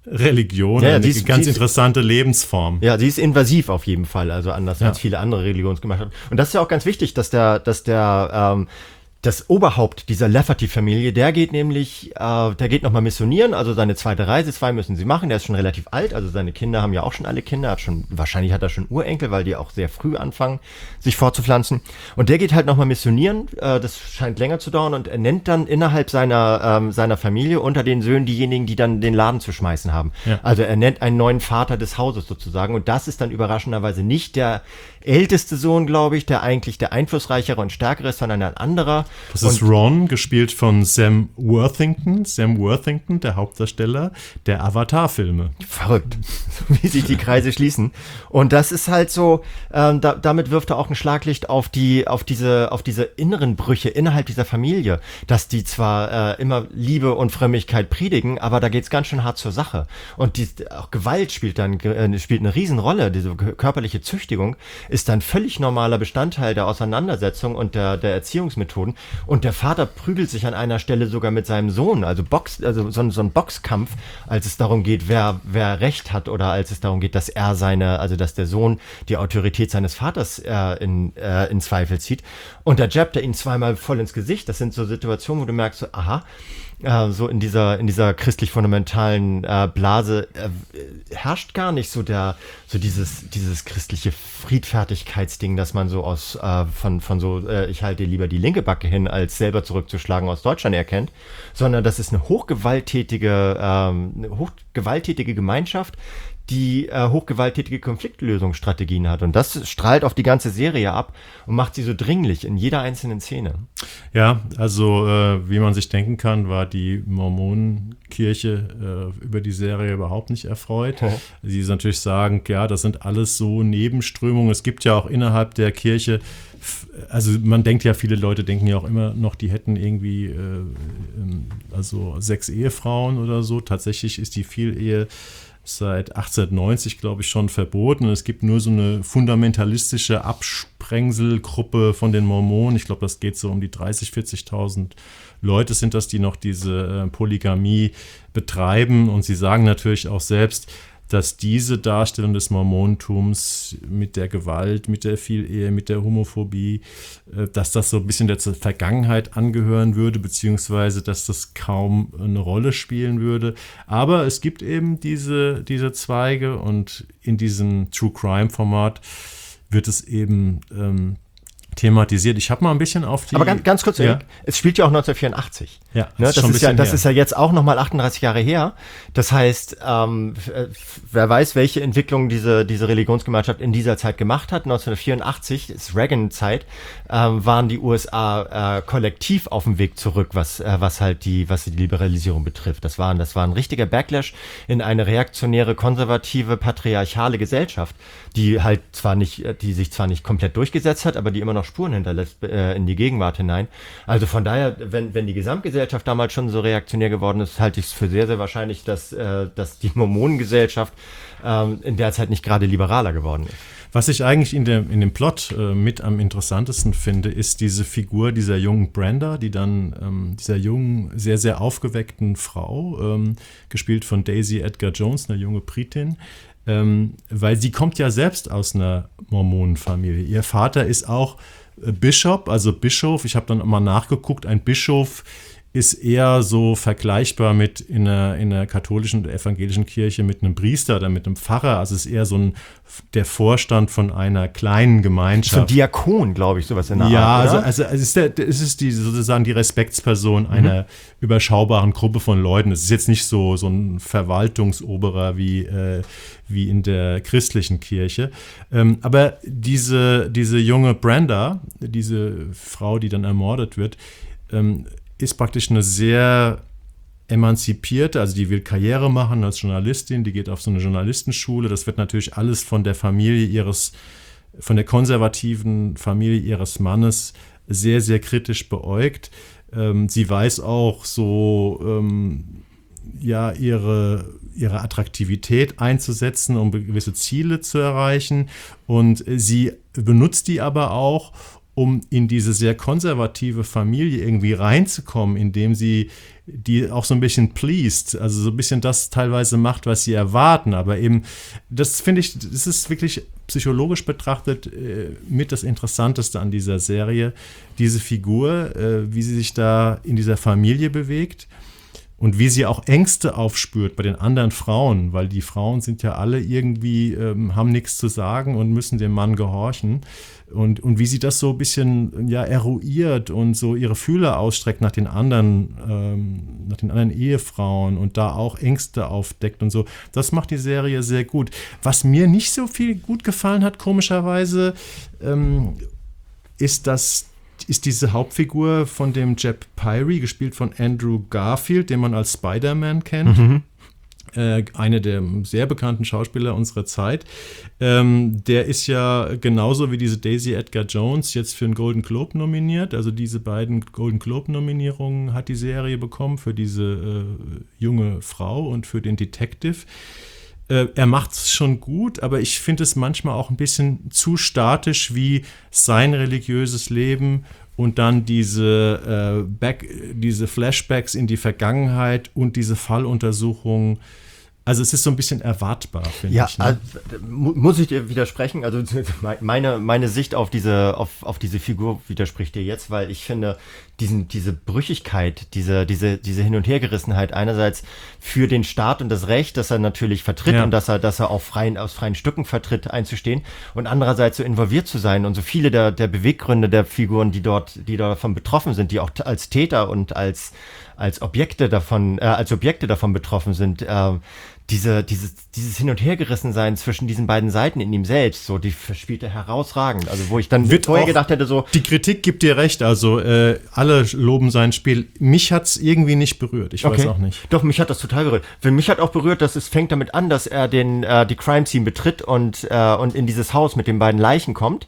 Religion, ja, ja, eine ist, ganz ist, interessante Lebensform. Ja, sie ist invasiv auf jeden Fall, also anders ja. als viele andere Religionsgemeinschaft haben. Und das ist ja auch ganz wichtig, dass der, dass der, ähm, das Oberhaupt dieser Lafferty-Familie, der geht nämlich, äh, der geht nochmal missionieren, also seine zweite Reise, zwei müssen sie machen, der ist schon relativ alt, also seine Kinder haben ja auch schon alle Kinder, hat schon, wahrscheinlich hat er schon Urenkel, weil die auch sehr früh anfangen, sich fortzupflanzen. Und der geht halt nochmal missionieren, äh, das scheint länger zu dauern, und er nennt dann innerhalb seiner, ähm, seiner Familie unter den Söhnen diejenigen, die dann den Laden zu schmeißen haben. Ja. Also er nennt einen neuen Vater des Hauses sozusagen, und das ist dann überraschenderweise nicht der älteste Sohn, glaube ich, der eigentlich der einflussreichere und stärkere ist, sondern ein anderer. Das ist Ron, gespielt von Sam Worthington. Sam Worthington, der Hauptdarsteller der Avatar-Filme. Verrückt, wie sich die Kreise schließen. Und das ist halt so, ähm, da, damit wirft er auch ein Schlaglicht auf die, auf diese, auf diese inneren Brüche innerhalb dieser Familie, dass die zwar äh, immer Liebe und Frömmigkeit predigen, aber da geht's ganz schön hart zur Sache. Und die, auch Gewalt spielt dann äh, spielt eine Riesenrolle. Diese körperliche Züchtigung ist dann völlig normaler Bestandteil der Auseinandersetzung und der, der Erziehungsmethoden. Und der Vater prügelt sich an einer Stelle sogar mit seinem Sohn, also Box, also so, so ein Boxkampf, als es darum geht, wer, wer Recht hat, oder als es darum geht, dass er seine, also dass der Sohn die Autorität seines Vaters äh, in, äh, in Zweifel zieht. Und da jabbt er ihn zweimal voll ins Gesicht. Das sind so Situationen, wo du merkst, so, aha, äh, so in dieser, in dieser christlich-fundamentalen äh, Blase äh, herrscht gar nicht so der, so dieses, dieses christliche Friedfertigkeitsding, dass man so aus, äh, von, von so, äh, ich halte lieber die linke Backe hin, als selber zurückzuschlagen, aus Deutschland erkennt, sondern das ist eine hochgewalttätige, ähm, eine hochgewalttätige Gemeinschaft, die äh, hochgewalttätige Konfliktlösungsstrategien hat. Und das strahlt auf die ganze Serie ab und macht sie so dringlich in jeder einzelnen Szene. Ja, also äh, wie man sich denken kann, war die Mormonenkirche äh, über die Serie überhaupt nicht erfreut. Mhm. Sie natürlich sagen, ja, das sind alles so Nebenströmungen. Es gibt ja auch innerhalb der Kirche, also man denkt ja, viele Leute denken ja auch immer noch, die hätten irgendwie äh, also sechs Ehefrauen oder so. Tatsächlich ist die Vielehe seit achtzehnhundertneunzig, glaube ich, schon verboten. Es gibt nur so eine fundamentalistische Absprengselgruppe von den Mormonen. Ich glaube, das geht so um die dreißigtausend, vierzigtausend Leute sind das, die noch diese äh, Polygamie betreiben. Und sie sagen natürlich auch selbst, dass diese Darstellung des Mormonentums mit der Gewalt, mit der Vielehe, mit der Homophobie, dass das so ein bisschen der Vergangenheit angehören würde, beziehungsweise dass das kaum eine Rolle spielen würde. Aber es gibt eben diese, diese Zweige, und in diesem True-Crime-Format wird es eben ähm, thematisiert. Ich habe mal ein bisschen auf die... Aber ganz, ganz kurz, ja. Es spielt ja auch neunzehnhundertvierundachtzig. Ja, ne? Das, ist, schon ist, ja, das her. ist ja jetzt auch nochmal achtunddreißig Jahre her. Das heißt, ähm, wer weiß, welche Entwicklung diese, diese Religionsgemeinschaft in dieser Zeit gemacht hat. neunzehnhundertvierundachtzig, ist Reagan-Zeit, ähm, waren die U S A äh, kollektiv auf dem Weg zurück, was, äh, was halt die, was die Liberalisierung betrifft. Das war, das war ein richtiger Backlash in eine reaktionäre, konservative, patriarchale Gesellschaft, die halt zwar nicht, die sich zwar nicht komplett durchgesetzt hat, aber die immer noch Spuren hinterlässt äh, in die Gegenwart hinein. Also von daher, wenn, wenn die Gesamtgesellschaft damals schon so reaktionär geworden ist, halte ich es für sehr, sehr wahrscheinlich, dass, äh, dass die Mormonengesellschaft ähm, in der Zeit nicht gerade liberaler geworden ist. Was ich eigentlich in, der, in dem Plot äh, mit am interessantesten finde, ist diese Figur dieser jungen Brenda, die dann ähm, dieser jungen, sehr, sehr aufgeweckten Frau, ähm, gespielt von Daisy Edgar Jones, eine junge Britin, ähm, weil sie kommt ja selbst aus einer Mormonenfamilie. Ihr Vater ist auch äh, Bishop, also Bischof. Ich habe dann mal nachgeguckt, ein Bischof ist eher so vergleichbar mit in einer, in einer katholischen oder evangelischen Kirche mit einem Priester oder mit einem Pfarrer. Also es ist eher so ein, der Vorstand von einer kleinen Gemeinschaft. So ein Diakon, glaube ich, sowas in der ja, Art, oder? Ja, also, also es ist, der, es ist die, sozusagen die Respektsperson einer mhm. überschaubaren Gruppe von Leuten. Es ist jetzt nicht so, so ein Verwaltungsoberer wie, äh, wie in der christlichen Kirche. Ähm, aber diese, diese junge Brenda, diese Frau, die dann ermordet wird, ähm, ist praktisch eine sehr emanzipierte, also die will Karriere machen als Journalistin, die geht auf so eine Journalistenschule. Das wird natürlich alles von der Familie ihres, von der konservativen Familie ihres Mannes sehr, sehr kritisch beäugt. Ähm, sie weiß auch so, ähm, ja, ihre, ihre Attraktivität einzusetzen, um gewisse Ziele zu erreichen. Und sie benutzt die aber auch, um in diese sehr konservative Familie irgendwie reinzukommen, indem sie die auch so ein bisschen pleased, also so ein bisschen das teilweise macht, was sie erwarten. Aber eben, das finde ich, das ist wirklich psychologisch betrachtet äh, mit das Interessanteste an dieser Serie, diese Figur, äh, wie sie sich da in dieser Familie bewegt. Und wie sie auch Ängste aufspürt bei den anderen Frauen, weil die Frauen sind ja alle irgendwie, ähm, haben nichts zu sagen und müssen dem Mann gehorchen. Und, und wie sie das so ein bisschen ja, eruiert und so ihre Fühler ausstreckt nach den anderen, ähm, nach den anderen Ehefrauen und da auch Ängste aufdeckt und so. Das macht die Serie sehr gut. Was mir nicht so viel gut gefallen hat, komischerweise, ähm, ist, dass ist diese Hauptfigur von dem Jeb Pyrie, gespielt von Andrew Garfield, den man als Spider-Man kennt. Mhm. Äh, einer der sehr bekannten Schauspieler unserer Zeit. Ähm, der ist ja genauso wie diese Daisy Edgar Jones jetzt für einen Golden Globe nominiert. Also diese beiden Golden Globe-Nominierungen hat die Serie bekommen für diese äh, junge Frau und für den Detective. Er macht es schon gut, aber ich finde es manchmal auch ein bisschen zu statisch, wie sein religiöses Leben und dann diese, äh, Back, diese Flashbacks in die Vergangenheit und diese Falluntersuchungen. Also es ist so ein bisschen erwartbar, finde ja, ich. Ne? Also, muss ich dir widersprechen? Also meine, meine Sicht auf diese, auf, auf diese Figur widerspricht dir jetzt, weil ich finde, diesen, diese Brüchigkeit, diese, diese, diese Hin- und Hergerissenheit einerseits für den Staat und das Recht, das er natürlich vertritt ja. und dass er, dass er auch freien, aus freien Stücken vertritt, einzustehen und andererseits so involviert zu sein und so viele der, der Beweggründe der Figuren, die dort, die davon betroffen sind, die auch als Täter und als, als Objekte davon, äh, als Objekte davon betroffen sind, äh, Diese, dieses, dieses Hin- und Hergerissensein zwischen diesen beiden Seiten in ihm selbst, so, die spielt er herausragend. Also, wo ich dann Wird vorher auch, gedacht hätte, so. Die Kritik gibt dir recht, also, äh, alle loben sein Spiel. Mich hat's irgendwie nicht berührt, ich okay. weiß auch nicht. Doch, mich hat das total berührt. Für mich hat auch berührt, dass es fängt damit an, dass er den, äh, die Crime Scene betritt und, äh, und in dieses Haus mit den beiden Leichen kommt.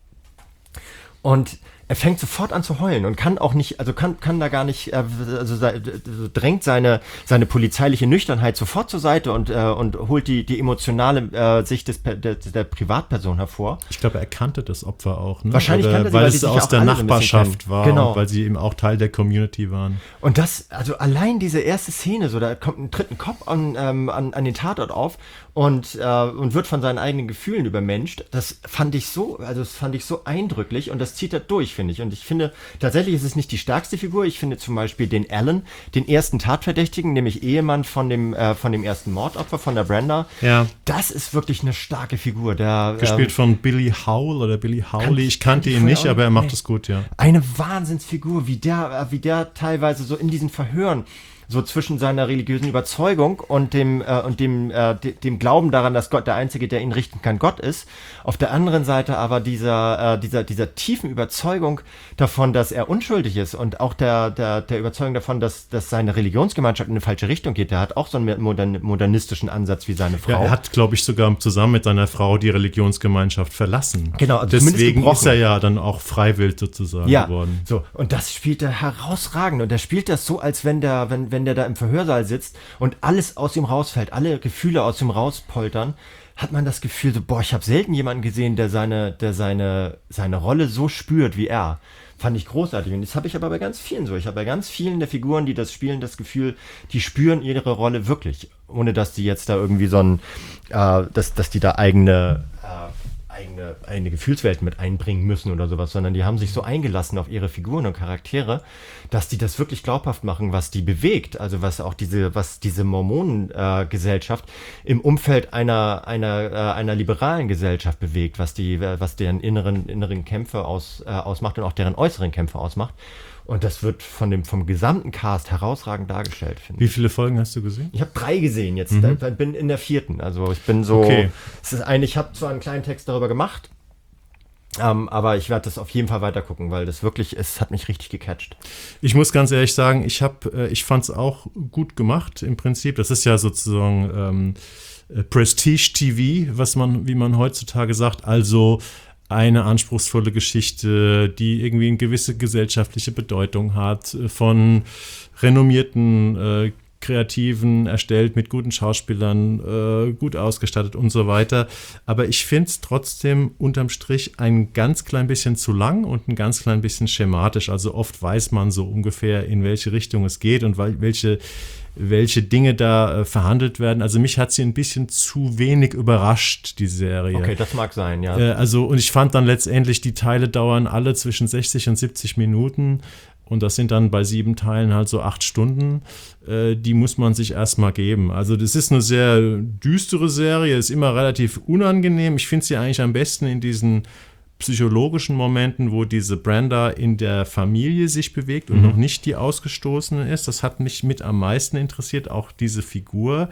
Und er fängt sofort an zu heulen und kann auch nicht, also kann, kann da gar nicht, also drängt seine, seine polizeiliche Nüchternheit sofort zur Seite und, äh, und holt die, die emotionale äh, Sicht des, der, der Privatperson hervor. Ich glaube, er kannte das Opfer auch, ne? Wahrscheinlich Oder, kannte sie, weil, weil es die aus sich der auch Nachbarschaft war, genau. und weil sie eben auch Teil der Community waren. Und das, also allein diese erste Szene, so da kommt ein dritten Kopf an, ähm, an, an den Tatort auf und, äh, und wird von seinen eigenen Gefühlen übermenscht. Das fand ich so, also das fand ich so eindrücklich und das zieht er durch, finde ich. Und ich finde, tatsächlich ist es nicht die stärkste Figur. Ich finde zum Beispiel den Alan, den ersten Tatverdächtigen, nämlich Ehemann von dem, äh, von dem ersten Mordopfer, von der Brenda. Ja. Das ist wirklich eine starke Figur. Der, Gespielt ähm, von Billy Howell oder Billy Howley. Ich kannte ihn nicht, aber er macht es gut, ja. Eine Wahnsinnsfigur, wie der, wie der teilweise so in diesen Verhören so zwischen seiner religiösen Überzeugung und dem äh, und dem äh, de, dem Glauben daran, dass Gott der Einzige, der ihn richten kann, Gott ist. Auf der anderen Seite aber dieser äh, dieser dieser tiefen Überzeugung davon, dass er unschuldig ist und auch der der der Überzeugung davon, dass dass seine Religionsgemeinschaft in eine falsche Richtung geht. Der hat auch so einen modern, modernistischen Ansatz wie seine Frau. Ja, er hat, glaube ich, sogar zusammen mit seiner Frau die Religionsgemeinschaft verlassen. Genau. Also deswegen ist er ja dann auch freiwillig sozusagen ja, geworden. So, und das spielt er herausragend und er spielt das so, als wenn der wenn wenn der da im Verhörsaal sitzt und alles aus ihm rausfällt, alle Gefühle aus ihm rauspoltern, hat man das Gefühl, so, boah, ich habe selten jemanden gesehen, der seine, der seine, seine Rolle so spürt wie er. Fand ich großartig. Und das habe ich aber bei ganz vielen so. Ich habe bei ganz vielen der Figuren, die das spielen, das Gefühl, die spüren ihre Rolle wirklich. Ohne dass die jetzt da irgendwie so ein, äh, dass, dass die da eigene, äh, eigene, eigene Gefühlswelt mit einbringen müssen oder sowas, sondern die haben sich so eingelassen auf ihre Figuren und Charaktere, dass die das wirklich glaubhaft machen, was die bewegt, also was auch diese, was diese Mormonengesellschaft äh, im Umfeld einer einer äh, einer liberalen Gesellschaft bewegt, was die, was deren inneren inneren Kämpfe aus äh, ausmacht und auch deren äußeren Kämpfe ausmacht. Und das wird von dem vom gesamten Cast herausragend dargestellt, finde ich. Wie viele Folgen hast du gesehen? Ich habe drei gesehen jetzt. Mhm. Da, bin in der vierten. Also ich bin so. Okay. Es ist ein, ich habe zwar einen kleinen Text darüber gemacht, ähm, aber ich werde das auf jeden Fall weiter gucken, weil das wirklich, es hat mich richtig gecatcht. Ich muss ganz ehrlich sagen, ich habe, ich fand es auch gut gemacht im Prinzip. Das ist ja sozusagen ähm, Prestige-T V, was man, wie man heutzutage sagt. Also eine anspruchsvolle Geschichte, die irgendwie eine gewisse gesellschaftliche Bedeutung hat, von renommierten äh, Kreativen erstellt, mit guten Schauspielern, äh, gut ausgestattet und so weiter. Aber ich finde es trotzdem unterm Strich ein ganz klein bisschen zu lang und ein ganz klein bisschen schematisch. Also oft weiß man so ungefähr, in welche Richtung es geht und welche, welche Dinge da äh, verhandelt werden. Also mich hat sie ein bisschen zu wenig überrascht, die Serie. Okay, das mag sein, ja. Äh, also und ich fand dann letztendlich, die Teile dauern alle zwischen sechzig und siebzig Minuten. Und das sind dann bei sieben Teilen halt so acht Stunden. Äh, die muss man sich erstmal geben. Also das ist eine sehr düstere Serie, ist immer relativ unangenehm. Ich finde sie eigentlich am besten in diesen psychologischen Momenten, wo diese Brenda in der Familie sich bewegt und mhm. noch nicht die Ausgestoßene ist. Das hat mich mit am meisten interessiert, auch diese Figur.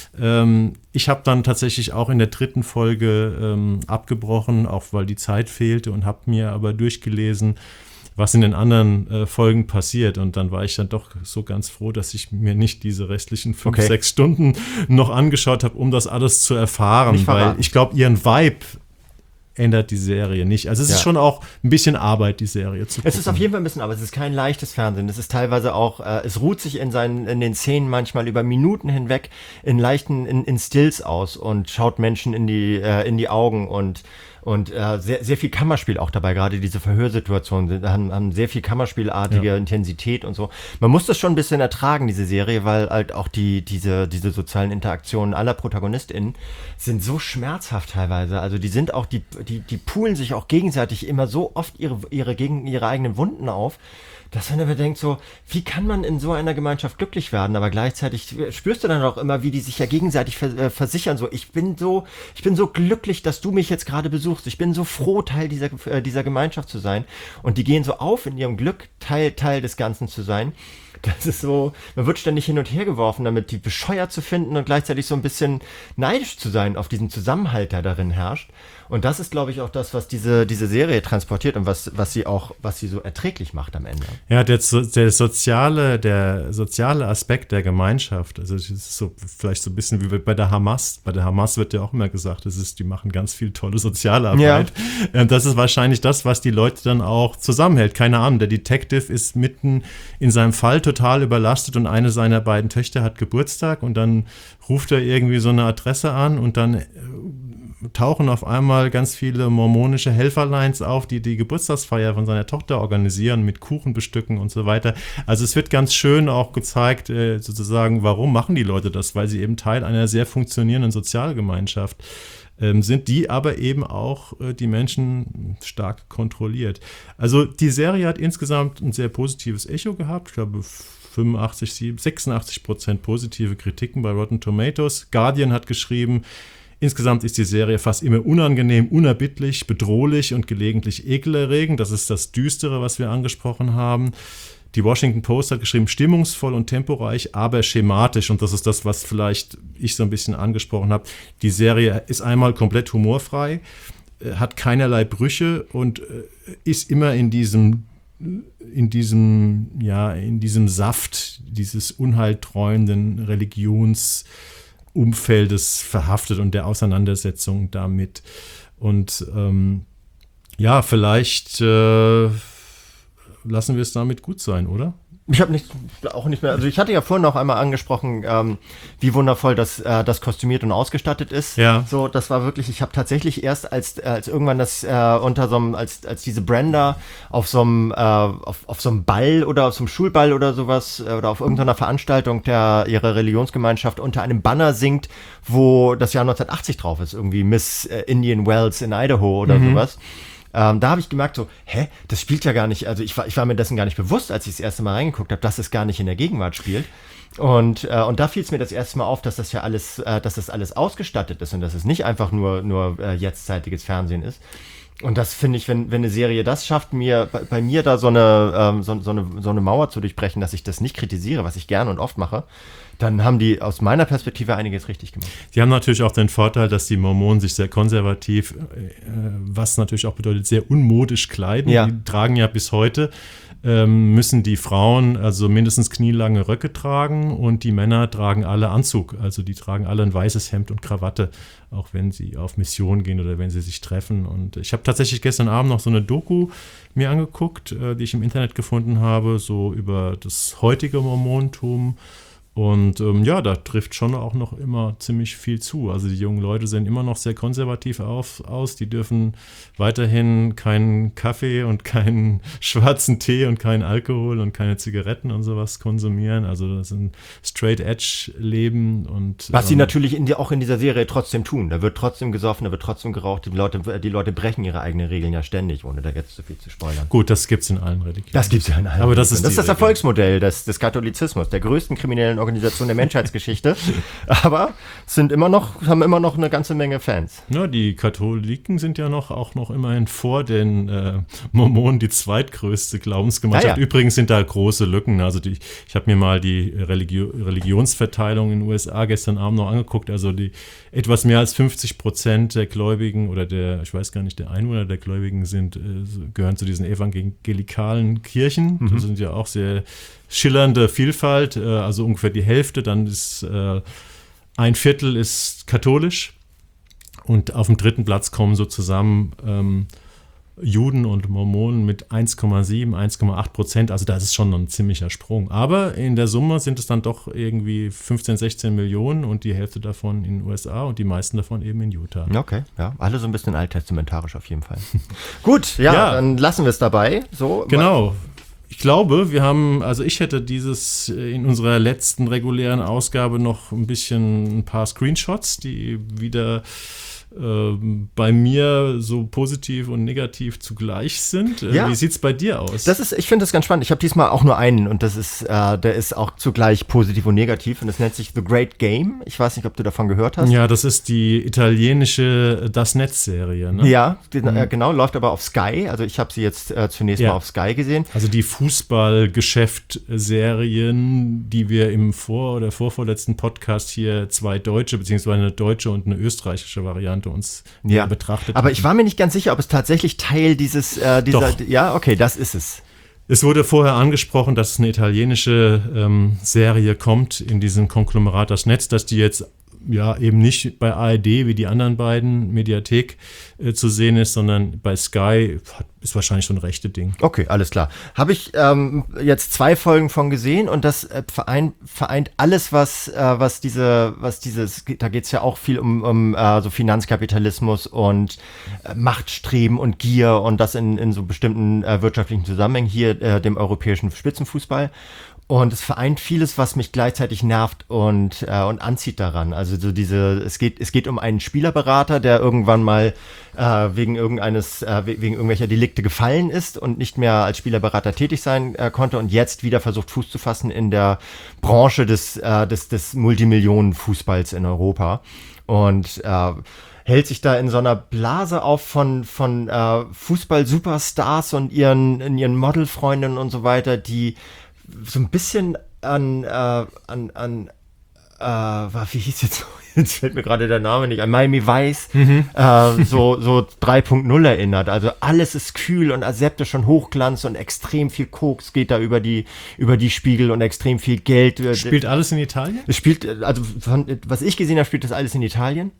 Ähm, ich habe dann tatsächlich auch in der dritten Folge ähm, abgebrochen, auch weil die Zeit fehlte und habe mir aber durchgelesen, was in den anderen äh, Folgen passiert. Und dann war ich dann doch so ganz froh, dass ich mir nicht diese restlichen fünf, okay. sechs Stunden noch angeschaut habe, um das alles zu erfahren. Weil ich glaube, ihren Vibe ändert die Serie nicht. Also es ja. ist schon auch ein bisschen Arbeit, die Serie zu gucken. Es ist auf jeden Fall ein bisschen Arbeit. Es ist kein leichtes Fernsehen. Es ist teilweise auch, äh, es ruht sich in seinen, in den Szenen manchmal über Minuten hinweg in leichten, in, in Stills aus und schaut Menschen in die, äh, in die Augen und Und äh, sehr, sehr viel Kammerspiel auch dabei, gerade diese Verhörsituationen haben, haben sehr viel Kammerspielartige ja. Intensität und so. Man muss das schon ein bisschen ertragen, diese Serie, weil halt auch die, diese, diese sozialen Interaktionen aller ProtagonistInnen sind so schmerzhaft teilweise. Also die sind auch, die, die, die poolen sich auch gegenseitig immer so oft ihre, ihre, gegen ihre eigenen Wunden auf, dass man aber denkt so, wie kann man in so einer Gemeinschaft glücklich werden? Aber gleichzeitig spürst du dann auch immer, wie die sich ja gegenseitig versichern. So, ich bin so, ich bin so glücklich, dass du mich jetzt gerade besuchst. Ich bin so froh, Teil dieser, dieser Gemeinschaft zu sein. Und die gehen so auf in ihrem Glück, Teil, Teil des Ganzen zu sein. Das ist so, man wird ständig hin und her geworfen, damit die bescheuert zu finden und gleichzeitig so ein bisschen neidisch zu sein auf diesen Zusammenhalt, der darin herrscht. Und das ist, glaube ich, auch das, was diese, diese Serie transportiert und was, was sie auch, was sie so erträglich macht am Ende. Ja, der, der soziale, der soziale Aspekt der Gemeinschaft, also es ist so vielleicht so ein bisschen wie bei der Hamas. Bei der Hamas wird ja auch immer gesagt, das ist, die machen ganz viel tolle soziale Arbeit. Ja. Das ist wahrscheinlich das, was die Leute dann auch zusammenhält. Keine Ahnung, der Detective ist mitten in seinem Fall total überlastet und eine seiner beiden Töchter hat Geburtstag und dann ruft er irgendwie so eine Adresse an und dann tauchen auf einmal ganz viele mormonische Helferleins auf, die die Geburtstagsfeier von seiner Tochter organisieren, mit Kuchen bestücken und so weiter. Also es wird ganz schön auch gezeigt, äh, sozusagen, warum machen die Leute das? Weil sie eben Teil einer sehr funktionierenden Sozialgemeinschaft ähm, sind, die aber eben auch äh, die Menschen stark kontrolliert. Also die Serie hat insgesamt ein sehr positives Echo gehabt. Ich glaube, fünfundachtzig, sechsundachtzig Prozent positive Kritiken bei Rotten Tomatoes. Guardian hat geschrieben, insgesamt ist die Serie fast immer unangenehm, unerbittlich, bedrohlich und gelegentlich ekelerregend. Das ist das Düstere, was wir angesprochen haben. Die Washington Post hat geschrieben, stimmungsvoll und temporeich, aber schematisch. Und das ist das, was vielleicht ich so ein bisschen angesprochen habe. Die Serie ist einmal komplett humorfrei, hat keinerlei Brüche und ist immer in diesem in diesem, ja, in diesem Saft dieses unheiltreuenden Religionsumfeldes verhaftet und der Auseinandersetzung damit. Und ähm, ja, vielleicht äh, lassen wir es damit gut sein, oder? Ich habe nicht, auch nicht mehr, also ich hatte ja vorhin noch einmal angesprochen, ähm, wie wundervoll das, äh, das kostümiert und ausgestattet ist. Ja. So, das war wirklich, ich habe tatsächlich erst als, als irgendwann das äh, unter so einem, als, als diese Brenda auf so einem, äh, auf, auf so einem Ball oder auf so einem Schulball oder sowas äh, oder auf irgendeiner Veranstaltung der ihrer Religionsgemeinschaft unter einem Banner singt, wo das Jahr neunzehnhundertachtzig drauf ist, irgendwie Miss äh, Indian Wells in Idaho oder mhm. sowas. Ähm, da habe ich gemerkt so, hä, das spielt ja gar nicht, also ich war, ich war mir dessen gar nicht bewusst, als ich das erste Mal reingeguckt habe, dass es gar nicht in der Gegenwart spielt. Und, äh, und da fiel es mir das erste Mal auf, dass das ja alles, äh, dass das alles ausgestattet ist und dass es nicht einfach nur, nur äh, jetztzeitiges Fernsehen ist. Und das finde ich, wenn, wenn eine Serie das schafft, mir bei, bei mir da so eine, ähm, so, so, eine, so eine Mauer zu durchbrechen, dass ich das nicht kritisiere, was ich gerne und oft mache, dann haben die aus meiner Perspektive einiges richtig gemacht. Die haben natürlich auch den Vorteil, dass die Mormonen sich sehr konservativ, äh, was natürlich auch bedeutet, sehr unmodisch kleiden. Ja. Die tragen ja bis heute, ähm, müssen die Frauen also mindestens knielange Röcke tragen und die Männer tragen alle Anzug. Also die tragen alle ein weißes Hemd und Krawatte, auch wenn sie auf Mission gehen oder wenn sie sich treffen. Und ich habe tatsächlich gestern Abend noch so eine Doku mir angeguckt, äh, die ich im Internet gefunden habe, so über das heutige Mormonentum. Und ähm, ja, da trifft schon auch noch immer ziemlich viel zu. Also die jungen Leute sehen immer noch sehr konservativ auf, aus. Die dürfen weiterhin keinen Kaffee und keinen schwarzen Tee und keinen Alkohol und keine Zigaretten und sowas konsumieren. Also das ist ein Straight-Edge-Leben. Und Was sie ähm, natürlich in die, auch in dieser Serie trotzdem tun. Da wird trotzdem gesoffen, da wird trotzdem geraucht. Die Leute, die Leute brechen ihre eigenen Regeln ja ständig, ohne da jetzt zu viel zu spoilern. Gut, das gibt es in allen Religionen. Das gibt es ja in allen Aber das ist das, ist das die Regel. Erfolgsmodell des, des Katholizismus, der größten kriminellen Organisation der Menschheitsgeschichte. Aber sind immer noch, haben immer noch eine ganze Menge Fans. Ja, die Katholiken sind ja noch auch noch immerhin vor den äh, Mormonen die zweitgrößte Glaubensgemeinschaft. Ah, ja. Übrigens sind da große Lücken. Also die, ich habe mir mal die Religio- Religionsverteilung in den U S A gestern Abend noch angeguckt. Also die etwas mehr als fünfzig Prozent der Gläubigen oder der, ich weiß gar nicht, der Einwohner der Gläubigen sind, äh, gehören zu diesen evangelikalen Kirchen. Mhm. Das sind ja auch sehr schillernde Vielfalt, äh, also ungefähr die Hälfte, dann ist äh, ein Viertel ist katholisch und auf dem dritten Platz kommen so zusammen ähm, Juden und Mormonen mit eins Komma sieben, eins Komma acht Prozent, also das ist schon ein ziemlicher Sprung. Aber in der Summe sind es dann doch irgendwie fünfzehn, sechzehn Millionen und die Hälfte davon in den U S A und die meisten davon eben in Utah. Okay, ja, alle so ein bisschen alttestamentarisch auf jeden Fall. Gut, ja, Ja. dann lassen wir es dabei. So, Genau. Ich glaube, wir haben, also ich hätte dieses in unserer letzten regulären Ausgabe noch ein bisschen ein paar Screenshots, die wieder äh, bei mir so positiv und negativ zugleich sind. Äh, Ja. Wie sieht es bei dir aus? Das ist, ich finde das ganz spannend. Ich habe diesmal auch nur einen und das ist, äh, der ist auch zugleich positiv und negativ und das nennt sich The Great Game. Ich weiß nicht, ob du davon gehört hast. ja, das ist die italienische Das Netz-Serie. Ne? Ja, die, äh, genau, läuft aber auf Sky. Also ich habe sie jetzt äh, zunächst Ja. mal auf Sky gesehen. Also die Fußballgeschäft-Serien, die wir im vor- oder vorvorletzten Podcast hier zwei deutsche, beziehungsweise eine deutsche und eine österreichische Variante uns Ja, betrachtet aber hatten. ich war mir nicht ganz sicher, ob es tatsächlich Teil dieses, äh, dieser, Doch. ja, okay, das ist es. Es wurde vorher angesprochen, dass es eine italienische ähm, Serie kommt in diesem Konglomerat Das Netz, dass die jetzt ja eben nicht bei A R D wie die anderen beiden Mediathek äh, zu sehen ist, sondern bei Sky hat, ist wahrscheinlich so ein rechte Ding. Okay, alles klar. Habe ich ähm, jetzt zwei Folgen von gesehen und das äh, vereint, vereint alles, was, äh, was diese, was dieses, da geht es ja auch viel um, um äh, so Finanzkapitalismus und äh, Machtstreben und Gier und das in, in so bestimmten äh, wirtschaftlichen Zusammenhängen, hier äh, dem europäischen Spitzenfußball. Und es vereint vieles, was mich gleichzeitig nervt und, äh, und anzieht daran. Also so diese, es geht, es geht um einen Spielerberater, der irgendwann mal äh, wegen irgendeines, äh, wegen irgendwelcher Delikte gefallen ist und nicht mehr als Spielerberater tätig sein äh, konnte und jetzt wieder versucht, Fuß zu fassen in der Branche des, äh, des, des Multimillionen-Fußballs in Europa. Und äh, hält sich da in so einer Blase auf von, von äh, Fußball-Superstars und ihren, in ihren Modelfreundinnen und so weiter, die so ein bisschen an, äh, an, an, äh, wie hieß jetzt, jetzt fällt mir gerade der Name nicht, an Miami Vice, mhm. äh, so, so drei Punkt null erinnert. Also alles ist kühl und aseptisch und Hochglanz und extrem viel Koks geht da über die, über die Spiegel und extrem viel Geld. Spielt alles in Italien? Es spielt, also von, was ich gesehen habe, spielt das alles in Italien.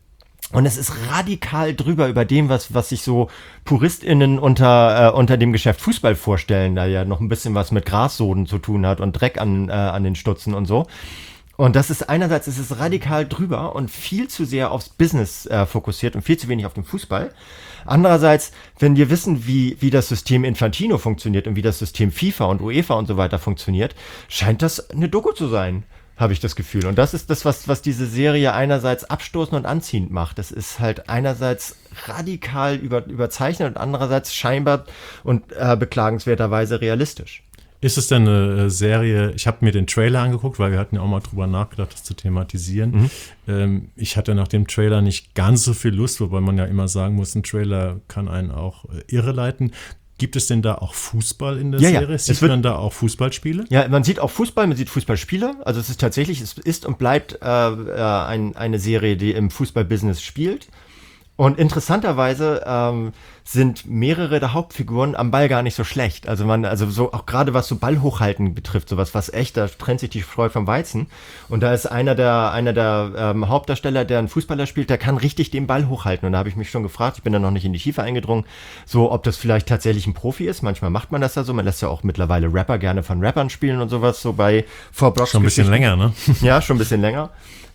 Und es ist radikal drüber über dem, was, was sich so PuristInnen unter, äh, unter dem Geschäft Fußball vorstellen, da ja noch ein bisschen was mit Grassoden zu tun hat und Dreck an, äh, an den Stutzen und so. Und das ist einerseits, es ist radikal drüber und viel zu sehr aufs Business äh, fokussiert und viel zu wenig auf den Fußball. Andererseits, wenn wir wissen, wie, wie das System Infantino funktioniert und wie das System FIFA und UEFA und so weiter funktioniert, scheint das eine Doku zu sein. Habe ich das Gefühl. Und das ist das, was, was diese Serie einerseits abstoßend und anziehend macht. Das ist halt einerseits radikal über, überzeichnet und andererseits scheinbar und äh, beklagenswerterweise realistisch. Ist es denn eine Serie, ich habe mir den Trailer angeguckt, weil wir hatten ja auch mal drüber nachgedacht, das zu thematisieren. Mhm. Ähm, ich hatte nach dem Trailer nicht ganz so viel Lust, wobei man ja immer sagen muss, ein Trailer kann einen auch äh, irreleiten. Gibt es denn da auch Fußball in der ja, Serie? Ja. Sieht man da auch Fußballspiele? Ja, man sieht auch Fußball, man sieht Fußballspiele. Also es ist tatsächlich, es ist und bleibt äh, ein, eine Serie, die im Fußballbusiness spielt. Und interessanterweise ähm, sind mehrere der Hauptfiguren am Ball gar nicht so schlecht. Also man, also so auch gerade was so Ballhochhalten betrifft, sowas was echt, da trennt sich die Spreu vom Weizen. Und da ist einer der einer der ähm, Hauptdarsteller, der einen Fußballer spielt, der kann richtig den Ball hochhalten. Und da habe ich mich schon gefragt, ich bin da noch nicht in die Tiefe eingedrungen, so ob das vielleicht tatsächlich ein Profi ist. Manchmal macht man das ja so. Man lässt ja auch mittlerweile Rapper gerne von Rappern spielen und sowas so bei Four Blocks. Schon ein bisschen länger, ne? Ja, schon ein bisschen länger.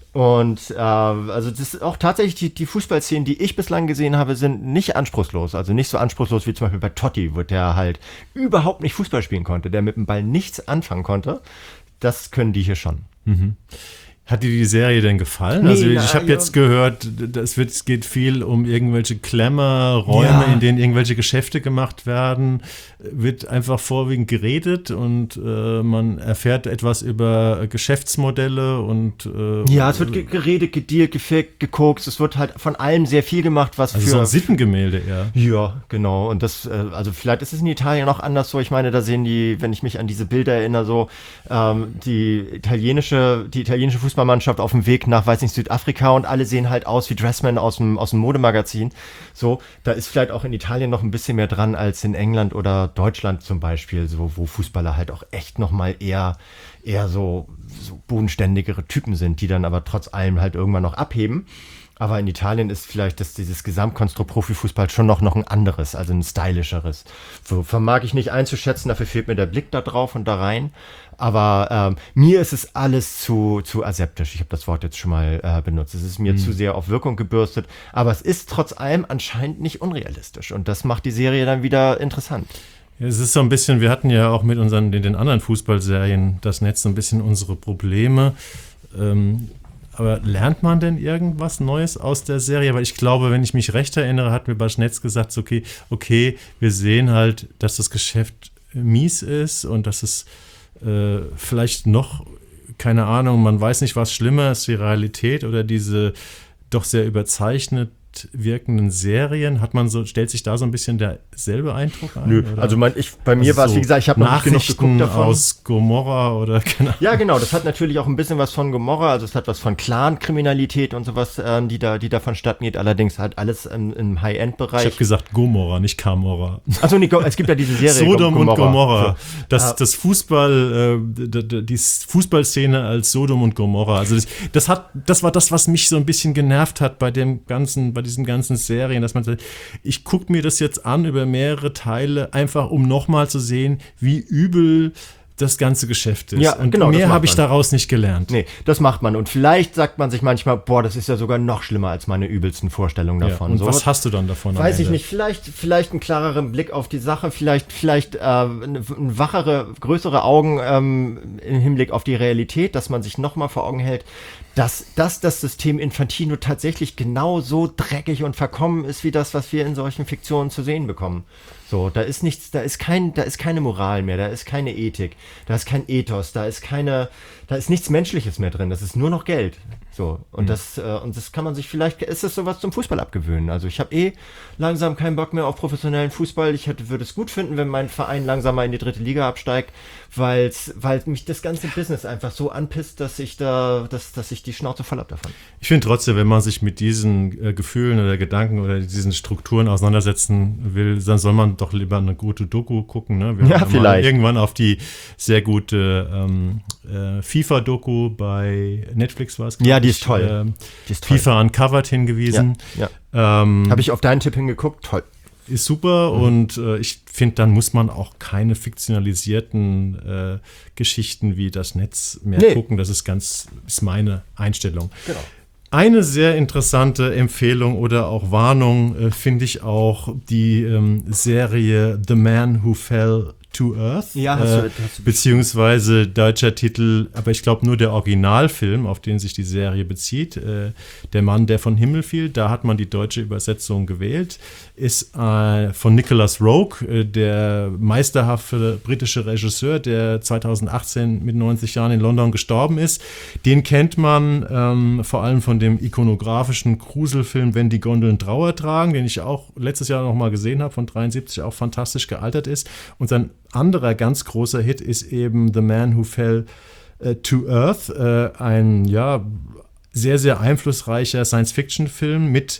Und äh, also das ist auch tatsächlich die, die Fußballszenen, die ich bislang gesehen habe, sind nicht anspruchslos. Also nicht so anspruchslos wie zum Beispiel bei Totti, wo der halt überhaupt nicht Fußball spielen konnte, der mit dem Ball nichts anfangen konnte. Das können die hier schon. Mhm. Hat dir die Serie denn gefallen? Nee, also ich na, habe ja. jetzt gehört, es, wird, es geht viel um irgendwelche Klemmerräume, Ja. in denen irgendwelche Geschäfte gemacht werden. Wird einfach vorwiegend geredet und äh, man erfährt etwas über Geschäftsmodelle und äh, Ja, es wird ge- geredet, gedealt, gefickt, gekokst. Es wird halt von allem sehr viel gemacht, was also für... so ein Sittengemälde eher. Ja, genau. Und das, äh, also vielleicht ist es in Italien auch anders so. Ich meine, da sehen die, wenn ich mich an diese Bilder erinnere, so ähm, die italienische, die italienische Fußballmannschaft auf dem Weg nach, weiß nicht, Südafrika und alle sehen halt aus wie Dressman aus dem, aus dem Modemagazin. So, da ist vielleicht auch in Italien noch ein bisschen mehr dran als in England oder Deutschland zum Beispiel, so, wo Fußballer halt auch echt nochmal eher, eher so, so bodenständigere Typen sind, die dann aber trotz allem halt irgendwann noch abheben. Aber in Italien ist vielleicht das, dieses Gesamtkonstrukt Profifußball schon noch, noch ein anderes, also ein stylischeres. So vermag ich nicht einzuschätzen, dafür fehlt mir der Blick da drauf und da rein. Aber ähm, mir ist es alles zu, zu aseptisch. Ich habe das Wort jetzt schon mal äh, benutzt. Es ist mir mhm. zu sehr auf Wirkung gebürstet. Aber es ist trotz allem anscheinend nicht unrealistisch. Und das macht die Serie dann wieder interessant. Ja, es ist so ein bisschen, wir hatten ja auch mit unseren, den, den anderen Fußballserien das Netz so ein bisschen unsere Probleme. Ähm, Aber lernt man denn irgendwas Neues aus der Serie? Weil ich glaube, wenn ich mich recht erinnere, hat mir Baschnetz gesagt, so, okay, okay, wir sehen halt, dass das Geschäft mies ist und dass es äh, vielleicht noch, keine Ahnung, man weiß nicht, was schlimmer ist, die Realität oder diese doch sehr überzeichnet wirkenden Serien. Hat man so, stellt sich da so ein bisschen derselbe Eindruck ein? Nö, oder? also mein, ich, bei mir Also war es, so wie gesagt, ich habe noch nicht genug Nachrichten geguckt davon. aus Gomorra oder keine Ahnung. Ja, genau, das hat natürlich auch ein bisschen was von Gomorra, also es hat was von Clan-Kriminalität und sowas, ähm, die da, die da vonstatten geht, allerdings halt alles im, im High-End-Bereich. Ich habe gesagt Gomorra, nicht Camorra. Achso, nee, es gibt ja diese Serie Sodom und Gomorra. So. Das, Ah. das Fußball, äh, d- d- die Fußballszene als Sodom und Gomorra. Also das, das hat, das war das, was mich so ein bisschen genervt hat bei dem ganzen, bei diesen ganzen Serien, dass man sagt, ich gucke mir das jetzt an über mehrere Teile, einfach um nochmal zu sehen, wie übel das ganze Geschäft ist. Ja, und genau, das mehr macht habe ich man. daraus nicht gelernt. Nee, das macht man. Und vielleicht sagt man sich manchmal, boah, das ist ja sogar noch schlimmer als meine übelsten Vorstellungen Ja, davon. und so, was hast du dann davon? am weiß ich Ende? nicht, vielleicht, vielleicht einen klareren Blick auf die Sache, vielleicht, vielleicht äh, eine, eine wachere, größere Augen ähm, im Hinblick auf die Realität, dass man sich nochmal vor Augen hält, dass, dass das System Infantino tatsächlich genau so dreckig und verkommen ist, wie das, was wir in solchen Fiktionen zu sehen bekommen. So, da ist nichts, da ist kein, da ist keine Moral mehr, da ist keine Ethik, da ist kein Ethos, da ist keine, da ist nichts Menschliches mehr drin, das ist nur noch Geld. So, und Mhm. das, äh, und das kann man sich vielleicht, ist das sowas zum Fußball abgewöhnen. Also ich habe eh langsam keinen Bock mehr auf professionellen Fußball. Ich hätte, würde es gut finden, wenn mein Verein langsam mal in die dritte Liga absteigt, weil's, weil mich das ganze Business einfach so anpisst, dass ich da, dass, dass ich die Schnauze voll hab davon. Ich finde trotzdem, wenn man sich mit diesen äh, Gefühlen oder Gedanken oder diesen Strukturen auseinandersetzen will, dann soll man doch lieber eine gute Doku gucken. Ne? Wir Ja, haben vielleicht. irgendwann auf die sehr gute ähm, äh, FIFA-Doku bei Netflix war es. glaub Ja, die ich, ist toll. ähm, Die ist toll. FIFA Uncovered hingewiesen. Ja, Ähm, Habe ich auf deinen Tipp hingeguckt? Toll. ist super Mhm. und äh, ich finde, dann muss man auch keine fiktionalisierten äh, Geschichten wie das Netz mehr Nee. gucken. Das ist ganz, ist meine Einstellung. Genau. Eine sehr interessante Empfehlung oder auch Warnung äh, finde ich auch die ähm, Serie The Man Who Fell to Earth. Ja, hast du- äh, hast du- beziehungsweise deutscher Titel, aber ich glaube nur der Originalfilm, auf den sich die Serie bezieht, äh, Der Mann, der von Himmel fiel. Da hat man die deutsche Übersetzung gewählt. Ist äh, von Nicholas Roeg, äh, der meisterhafte britische Regisseur, der zweitausendachtzehn mit neunzig Jahren in London gestorben ist. Den kennt man ähm, vor allem von dem ikonografischen Gruselfilm Wenn die Gondeln Trauer tragen, den ich auch letztes Jahr noch mal gesehen habe, von dreiundsiebzig, auch fantastisch gealtert ist. Und sein anderer ganz großer Hit ist eben The Man Who Fell äh, to Earth, äh, ein ja sehr, sehr einflussreicher Science-Fiction-Film mit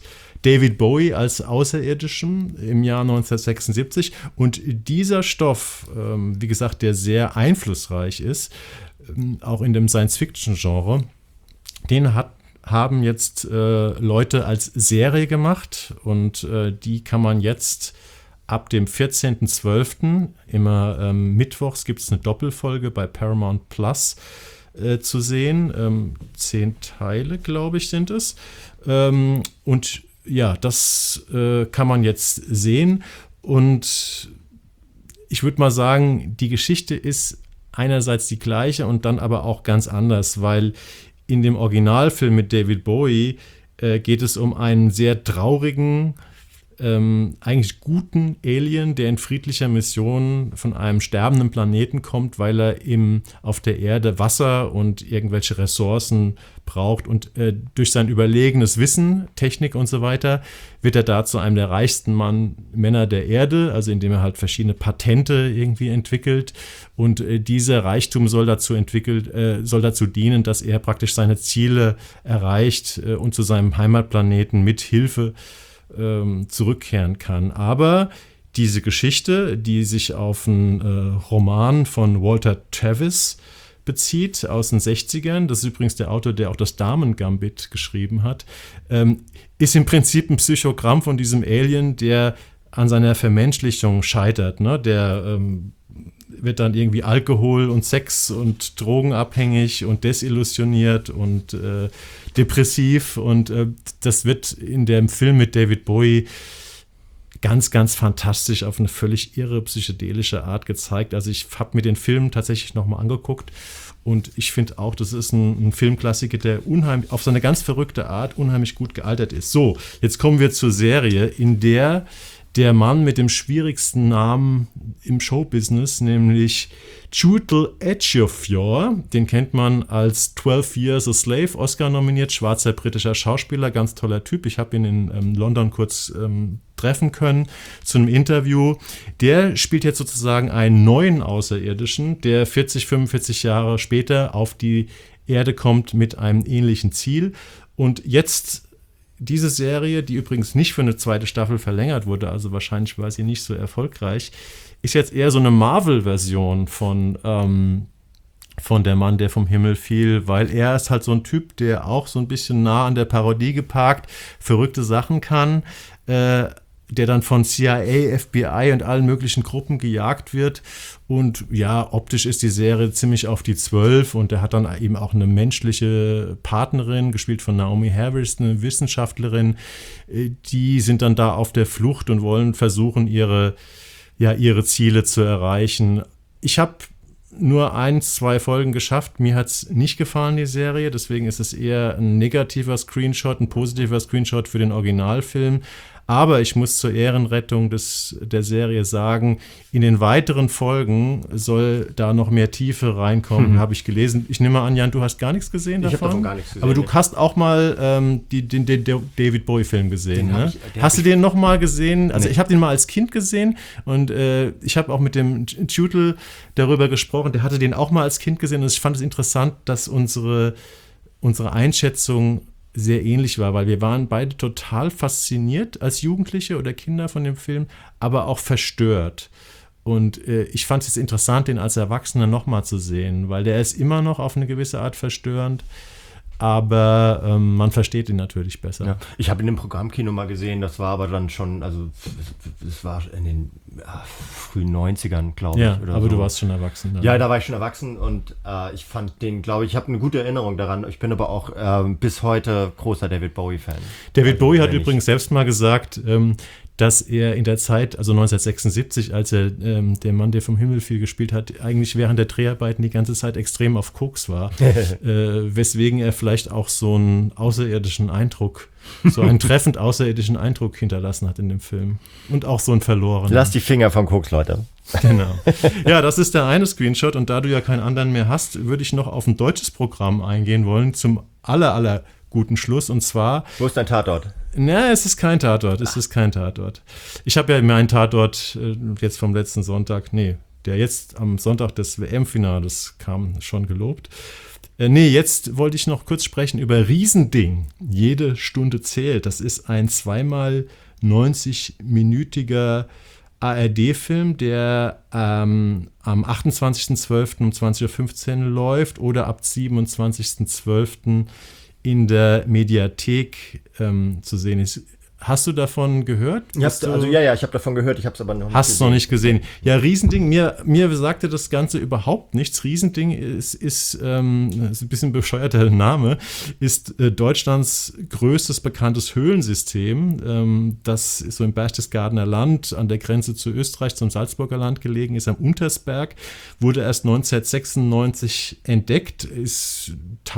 David Bowie als Außerirdischen im Jahr neunzehnhundertsechsundsiebzig. Und dieser Stoff, ähm, wie gesagt, der sehr einflussreich ist, ähm, auch in dem Science-Fiction-Genre, den hat, haben jetzt äh, Leute als Serie gemacht und äh, die kann man jetzt ab dem vierzehnten zwölften immer ähm, mittwochs gibt es eine Doppelfolge bei Paramount Plus äh, zu sehen. Ähm, zehn Teile, glaube ich, sind es. Ähm, und ja, das äh, kann man jetzt sehen. Und ich würde mal sagen, die Geschichte ist einerseits die gleiche und dann aber auch ganz anders, weil in dem Originalfilm mit David Bowie äh, geht es um einen sehr traurigen, ähm, eigentlich guten Alien, der in friedlicher Mission von einem sterbenden Planeten kommt, weil er im, auf der Erde Wasser und irgendwelche Ressourcen braucht. Und äh, durch sein überlegenes Wissen, Technik und so weiter, wird er da zu einem der reichsten Mann, Männer der Erde, also indem er halt verschiedene Patente irgendwie entwickelt. Und äh, dieser Reichtum soll dazu entwickelt, äh, soll dazu dienen, dass er praktisch seine Ziele erreicht äh, und zu seinem Heimatplaneten mit Hilfe ähm, zurückkehren kann. Aber diese Geschichte, die sich auf einen äh, Roman von Walter Tevis bezieht, aus den sechzigern, das ist übrigens der Autor, der auch das Damen-Gambit geschrieben hat, ähm, ist im Prinzip ein Psychogramm von diesem Alien, der an seiner Vermenschlichung scheitert. Ne? Der ähm, wird dann irgendwie Alkohol und Sex und drogenabhängig und desillusioniert und äh, depressiv und äh, das wird in dem Film mit David Bowie ganz, ganz fantastisch auf eine völlig irre psychedelische Art gezeigt. Also ich habe mir den Film tatsächlich nochmal angeguckt und ich finde auch, das ist ein, ein Filmklassiker, der unheimlich, auf seine ganz verrückte Art unheimlich gut gealtert ist. So, jetzt kommen wir zur Serie, in der der Mann mit dem schwierigsten Namen im Showbusiness, nämlich Chiwetel Ejiofor, den kennt man als twelve Years a Slave, Oscar nominiert, schwarzer britischer Schauspieler, ganz toller Typ. Ich habe ihn in ähm, London kurz ähm, treffen können zu einem Interview. Der spielt jetzt sozusagen einen neuen Außerirdischen, der vierzig, fünfundvierzig Jahre später auf die Erde kommt mit einem ähnlichen Ziel. Und jetzt diese Serie, die übrigens nicht für eine zweite Staffel verlängert wurde, also wahrscheinlich war sie nicht so erfolgreich, ist jetzt eher so eine Marvel-Version von, ähm, von Der Mann, der vom Himmel fiel, weil er ist halt so ein Typ, der auch so ein bisschen nah an der Parodie geparkt verrückte Sachen kann, äh, der dann von C I A, F B I und allen möglichen Gruppen gejagt wird. Und ja, optisch ist die Serie ziemlich auf die zwölf und er hat dann eben auch eine menschliche Partnerin, gespielt von Naomi Harris, eine Wissenschaftlerin. Die sind dann da auf der Flucht und wollen versuchen, ihre, ja, ihre Ziele zu erreichen. Ich habe nur eins, zwei Folgen geschafft. Mir hat es nicht gefallen, die Serie. Deswegen ist es eher ein negativer Screenshot, ein positiver Screenshot für den Originalfilm. Aber ich muss zur Ehrenrettung des, der Serie sagen, in den weiteren Folgen soll da noch mehr Tiefe reinkommen, mhm. habe ich gelesen. Ich nehme an, Jan, du hast gar nichts gesehen davon? Ich habe davon gar nichts gesehen. Aber du hast auch mal ähm, die, den, den David Bowie-Film gesehen, ne? Ich, hast du den noch mal gesehen? Also nee. Ich habe den mal als Kind gesehen und äh, ich habe auch mit dem Chiwetel darüber gesprochen. Der hatte den auch mal als Kind gesehen und ich fand es interessant, dass unsere, unsere Einschätzung sehr ähnlich war, weil wir waren beide total fasziniert als Jugendliche oder Kinder von dem Film, aber auch verstört. Und äh, ich fand es jetzt interessant, den als Erwachsener nochmal zu sehen, weil der ist immer noch auf eine gewisse Art verstörend, aber ähm, man versteht ihn natürlich besser. Ja, ich habe ihn im Programmkino mal gesehen, das war aber dann schon, also es war in den ja, frühen neunzigern, glaube ich. Ja, oder aber so. Du warst schon erwachsen. Dann. Ja, da war ich schon erwachsen und äh, ich fand den, glaube ich, ich habe eine gute Erinnerung daran. Ich bin aber auch äh, bis heute großer David Bowie-Fan. David also, Bowie hat übrigens selbst mal gesagt, ähm, dass er in der Zeit, also neunzehnhundertsechsundsiebzig, als er ähm, Der Mann, der vom Himmel fiel gespielt hat, eigentlich während der Dreharbeiten die ganze Zeit extrem auf Koks war, äh, weswegen er vielleicht auch so einen außerirdischen Eindruck, so einen treffend außerirdischen Eindruck hinterlassen hat in dem Film. Und auch so einen verlorenen. Lass die Finger vom Koks, Leute. Genau. Ja, das ist der eine Screenshot und da du ja keinen anderen mehr hast, würde ich noch auf ein deutsches Programm eingehen wollen, zum aller, aller guten Schluss und zwar... Wo ist dein Tatort? Na, es ist kein Tatort, es ist kein Tatort. Ich habe ja meinen Tatort äh, jetzt vom letzten Sonntag, nee, der jetzt am Sonntag des W M-Finales kam, schon gelobt. Äh, nee, jetzt wollte ich noch kurz sprechen über Riesending. Jede Stunde zählt. Das ist ein zweimal neunzig-minütiger A R D-Film, der ähm, am achtundzwanzigsten zwölften um zwanzig Uhr fünfzehn läuft oder ab siebenundzwanzigsten zwölften in der Mediathek ähm, zu sehen ist. Hast du davon gehört? Hast du, also ja, ja, ich habe davon gehört, ich habe es aber noch nicht hast gesehen. Hast noch nicht gesehen. Ja, Riesending, mir, mir sagte das Ganze überhaupt nichts. Riesending ist, ist, ähm, ist ein bisschen bescheuerter Name, ist äh, Deutschlands größtes bekanntes Höhlensystem, ähm, das so im Berchtesgadener Land an der Grenze zu Österreich, zum Salzburger Land gelegen ist, am Untersberg, wurde erst neunzehnhundertsechsundneunzig entdeckt, ist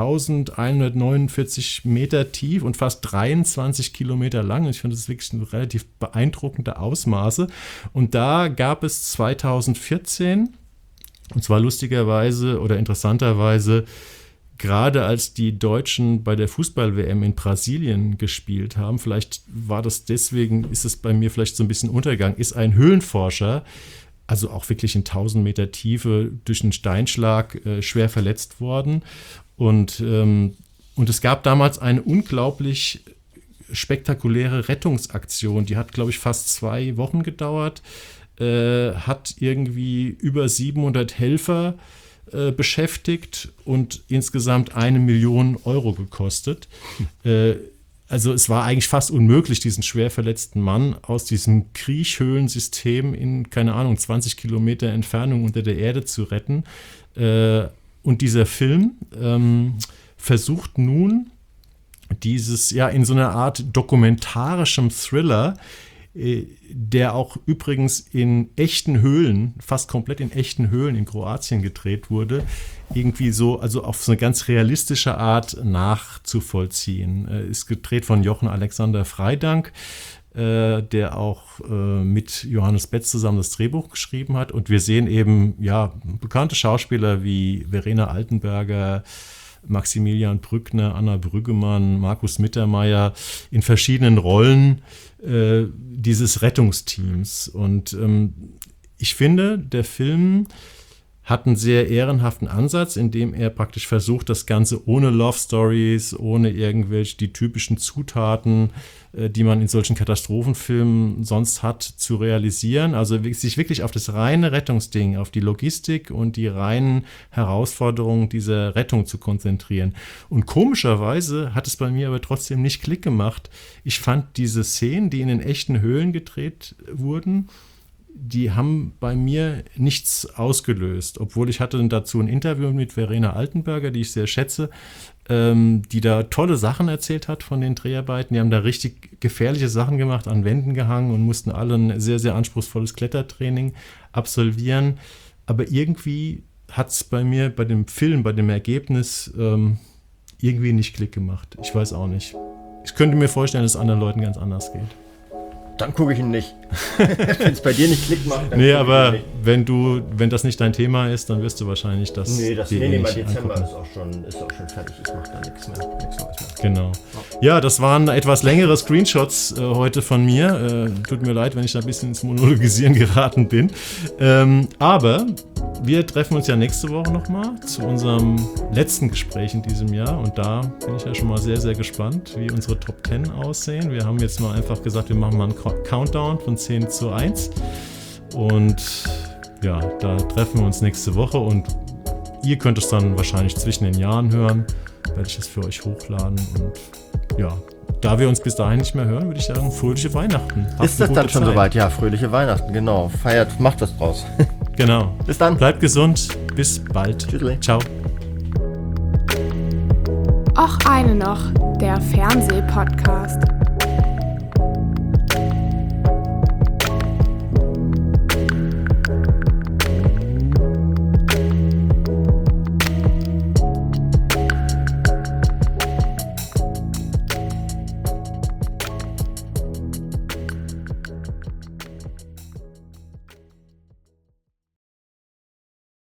eintausendeinhundertneunundvierzig Meter tief und fast dreiundzwanzig Kilometer lang. Ich finde, das ist wirklich ein relativ beeindruckende Ausmaße. Und da gab es zweitausendvierzehn, und zwar lustigerweise oder interessanterweise, gerade als die Deutschen bei der Fußball-W M in Brasilien gespielt haben, vielleicht war das deswegen, ist es bei mir vielleicht so ein bisschen untergegangen, ist ein Höhlenforscher, also auch wirklich in tausend Meter Tiefe durch einen Steinschlag äh, schwer verletzt worden. Und, ähm, und es gab damals eine unglaublich spektakuläre Rettungsaktion. Die hat, glaube ich, fast zwei Wochen gedauert, äh, hat irgendwie über siebenhundert Helfer äh, beschäftigt und insgesamt eine Million Euro gekostet. Äh, also es war eigentlich fast unmöglich, diesen schwer verletzten Mann aus diesem Kriechhöhlensystem in, keine Ahnung, zwanzig Kilometer Entfernung unter der Erde zu retten. Äh, und dieser Film ähm, versucht nun, dieses, ja, in so einer Art dokumentarischem Thriller, äh, der auch übrigens in echten Höhlen, fast komplett in echten Höhlen in Kroatien gedreht wurde, irgendwie so, also auf so eine ganz realistische Art nachzuvollziehen. Äh, ist gedreht von Jochen Alexander Freidank, äh, der auch äh, mit Johannes Betz zusammen das Drehbuch geschrieben hat. Und wir sehen eben, ja, bekannte Schauspieler wie Verena Altenberger, Maximilian Brückner, Anna Brüggemann, Markus Mittermeier in verschiedenen Rollen äh, dieses Rettungsteams. Und ähm, ich finde, der Film hat einen sehr ehrenhaften Ansatz, in dem er praktisch versucht, das Ganze ohne Love Stories, ohne irgendwelche die typischen Zutaten, äh, die man in solchen Katastrophenfilmen sonst hat, zu realisieren. Also sich wirklich auf das reine Rettungsding, auf die Logistik und die reinen Herausforderungen dieser Rettung zu konzentrieren. Und komischerweise hat es bei mir aber trotzdem nicht Klick gemacht. Ich fand diese Szenen, die in den echten Höhlen gedreht wurden, die haben bei mir nichts ausgelöst, obwohl ich hatte dazu ein Interview mit Verena Altenberger, die ich sehr schätze, ähm, die da tolle Sachen erzählt hat von den Dreharbeiten. Die haben da richtig gefährliche Sachen gemacht, an Wänden gehangen und mussten alle ein sehr, sehr anspruchsvolles Klettertraining absolvieren. Aber irgendwie hat es bei mir, bei dem Film, bei dem Ergebnis ähm, irgendwie nicht Klick gemacht. Ich weiß auch nicht. Ich könnte mir vorstellen, dass es anderen Leuten ganz anders geht. Dann gucke ich ihn nicht. Wenn es bei dir nicht Klick macht, dann nee, aber wenn du, wenn das nicht dein Thema ist, dann wirst du wahrscheinlich das. Nee, das nee, nee, bei Dezember ist auch, schon, ist auch schon fertig. Ich mache da nichts mehr. Nichts Neues mehr. Genau. Ja, das waren etwas längere Screenshots äh, heute von mir. Äh, tut mir leid, wenn ich da ein bisschen ins Monologisieren geraten bin. Ähm, aber wir treffen uns ja nächste Woche nochmal zu unserem letzten Gespräch in diesem Jahr. Und da bin ich ja schon mal sehr, sehr gespannt, wie unsere Top zehn aussehen. Wir haben jetzt mal einfach gesagt, wir machen mal einen Countdown von zehn zu eins. Und ja, da treffen wir uns nächste Woche. Und ihr könnt es dann wahrscheinlich zwischen den Jahren hören. Werde ich das für euch hochladen. Und ja, da wir uns bis dahin nicht mehr hören, würde ich sagen, fröhliche Weihnachten. Habt ist das dann schon Zeit. Soweit? Ja, fröhliche Weihnachten, genau. Feiert, macht was draus. Genau. Bis dann. Bleibt gesund. Bis bald. Tschüss. Ciao. Och eine noch, der Fernsehpodcast.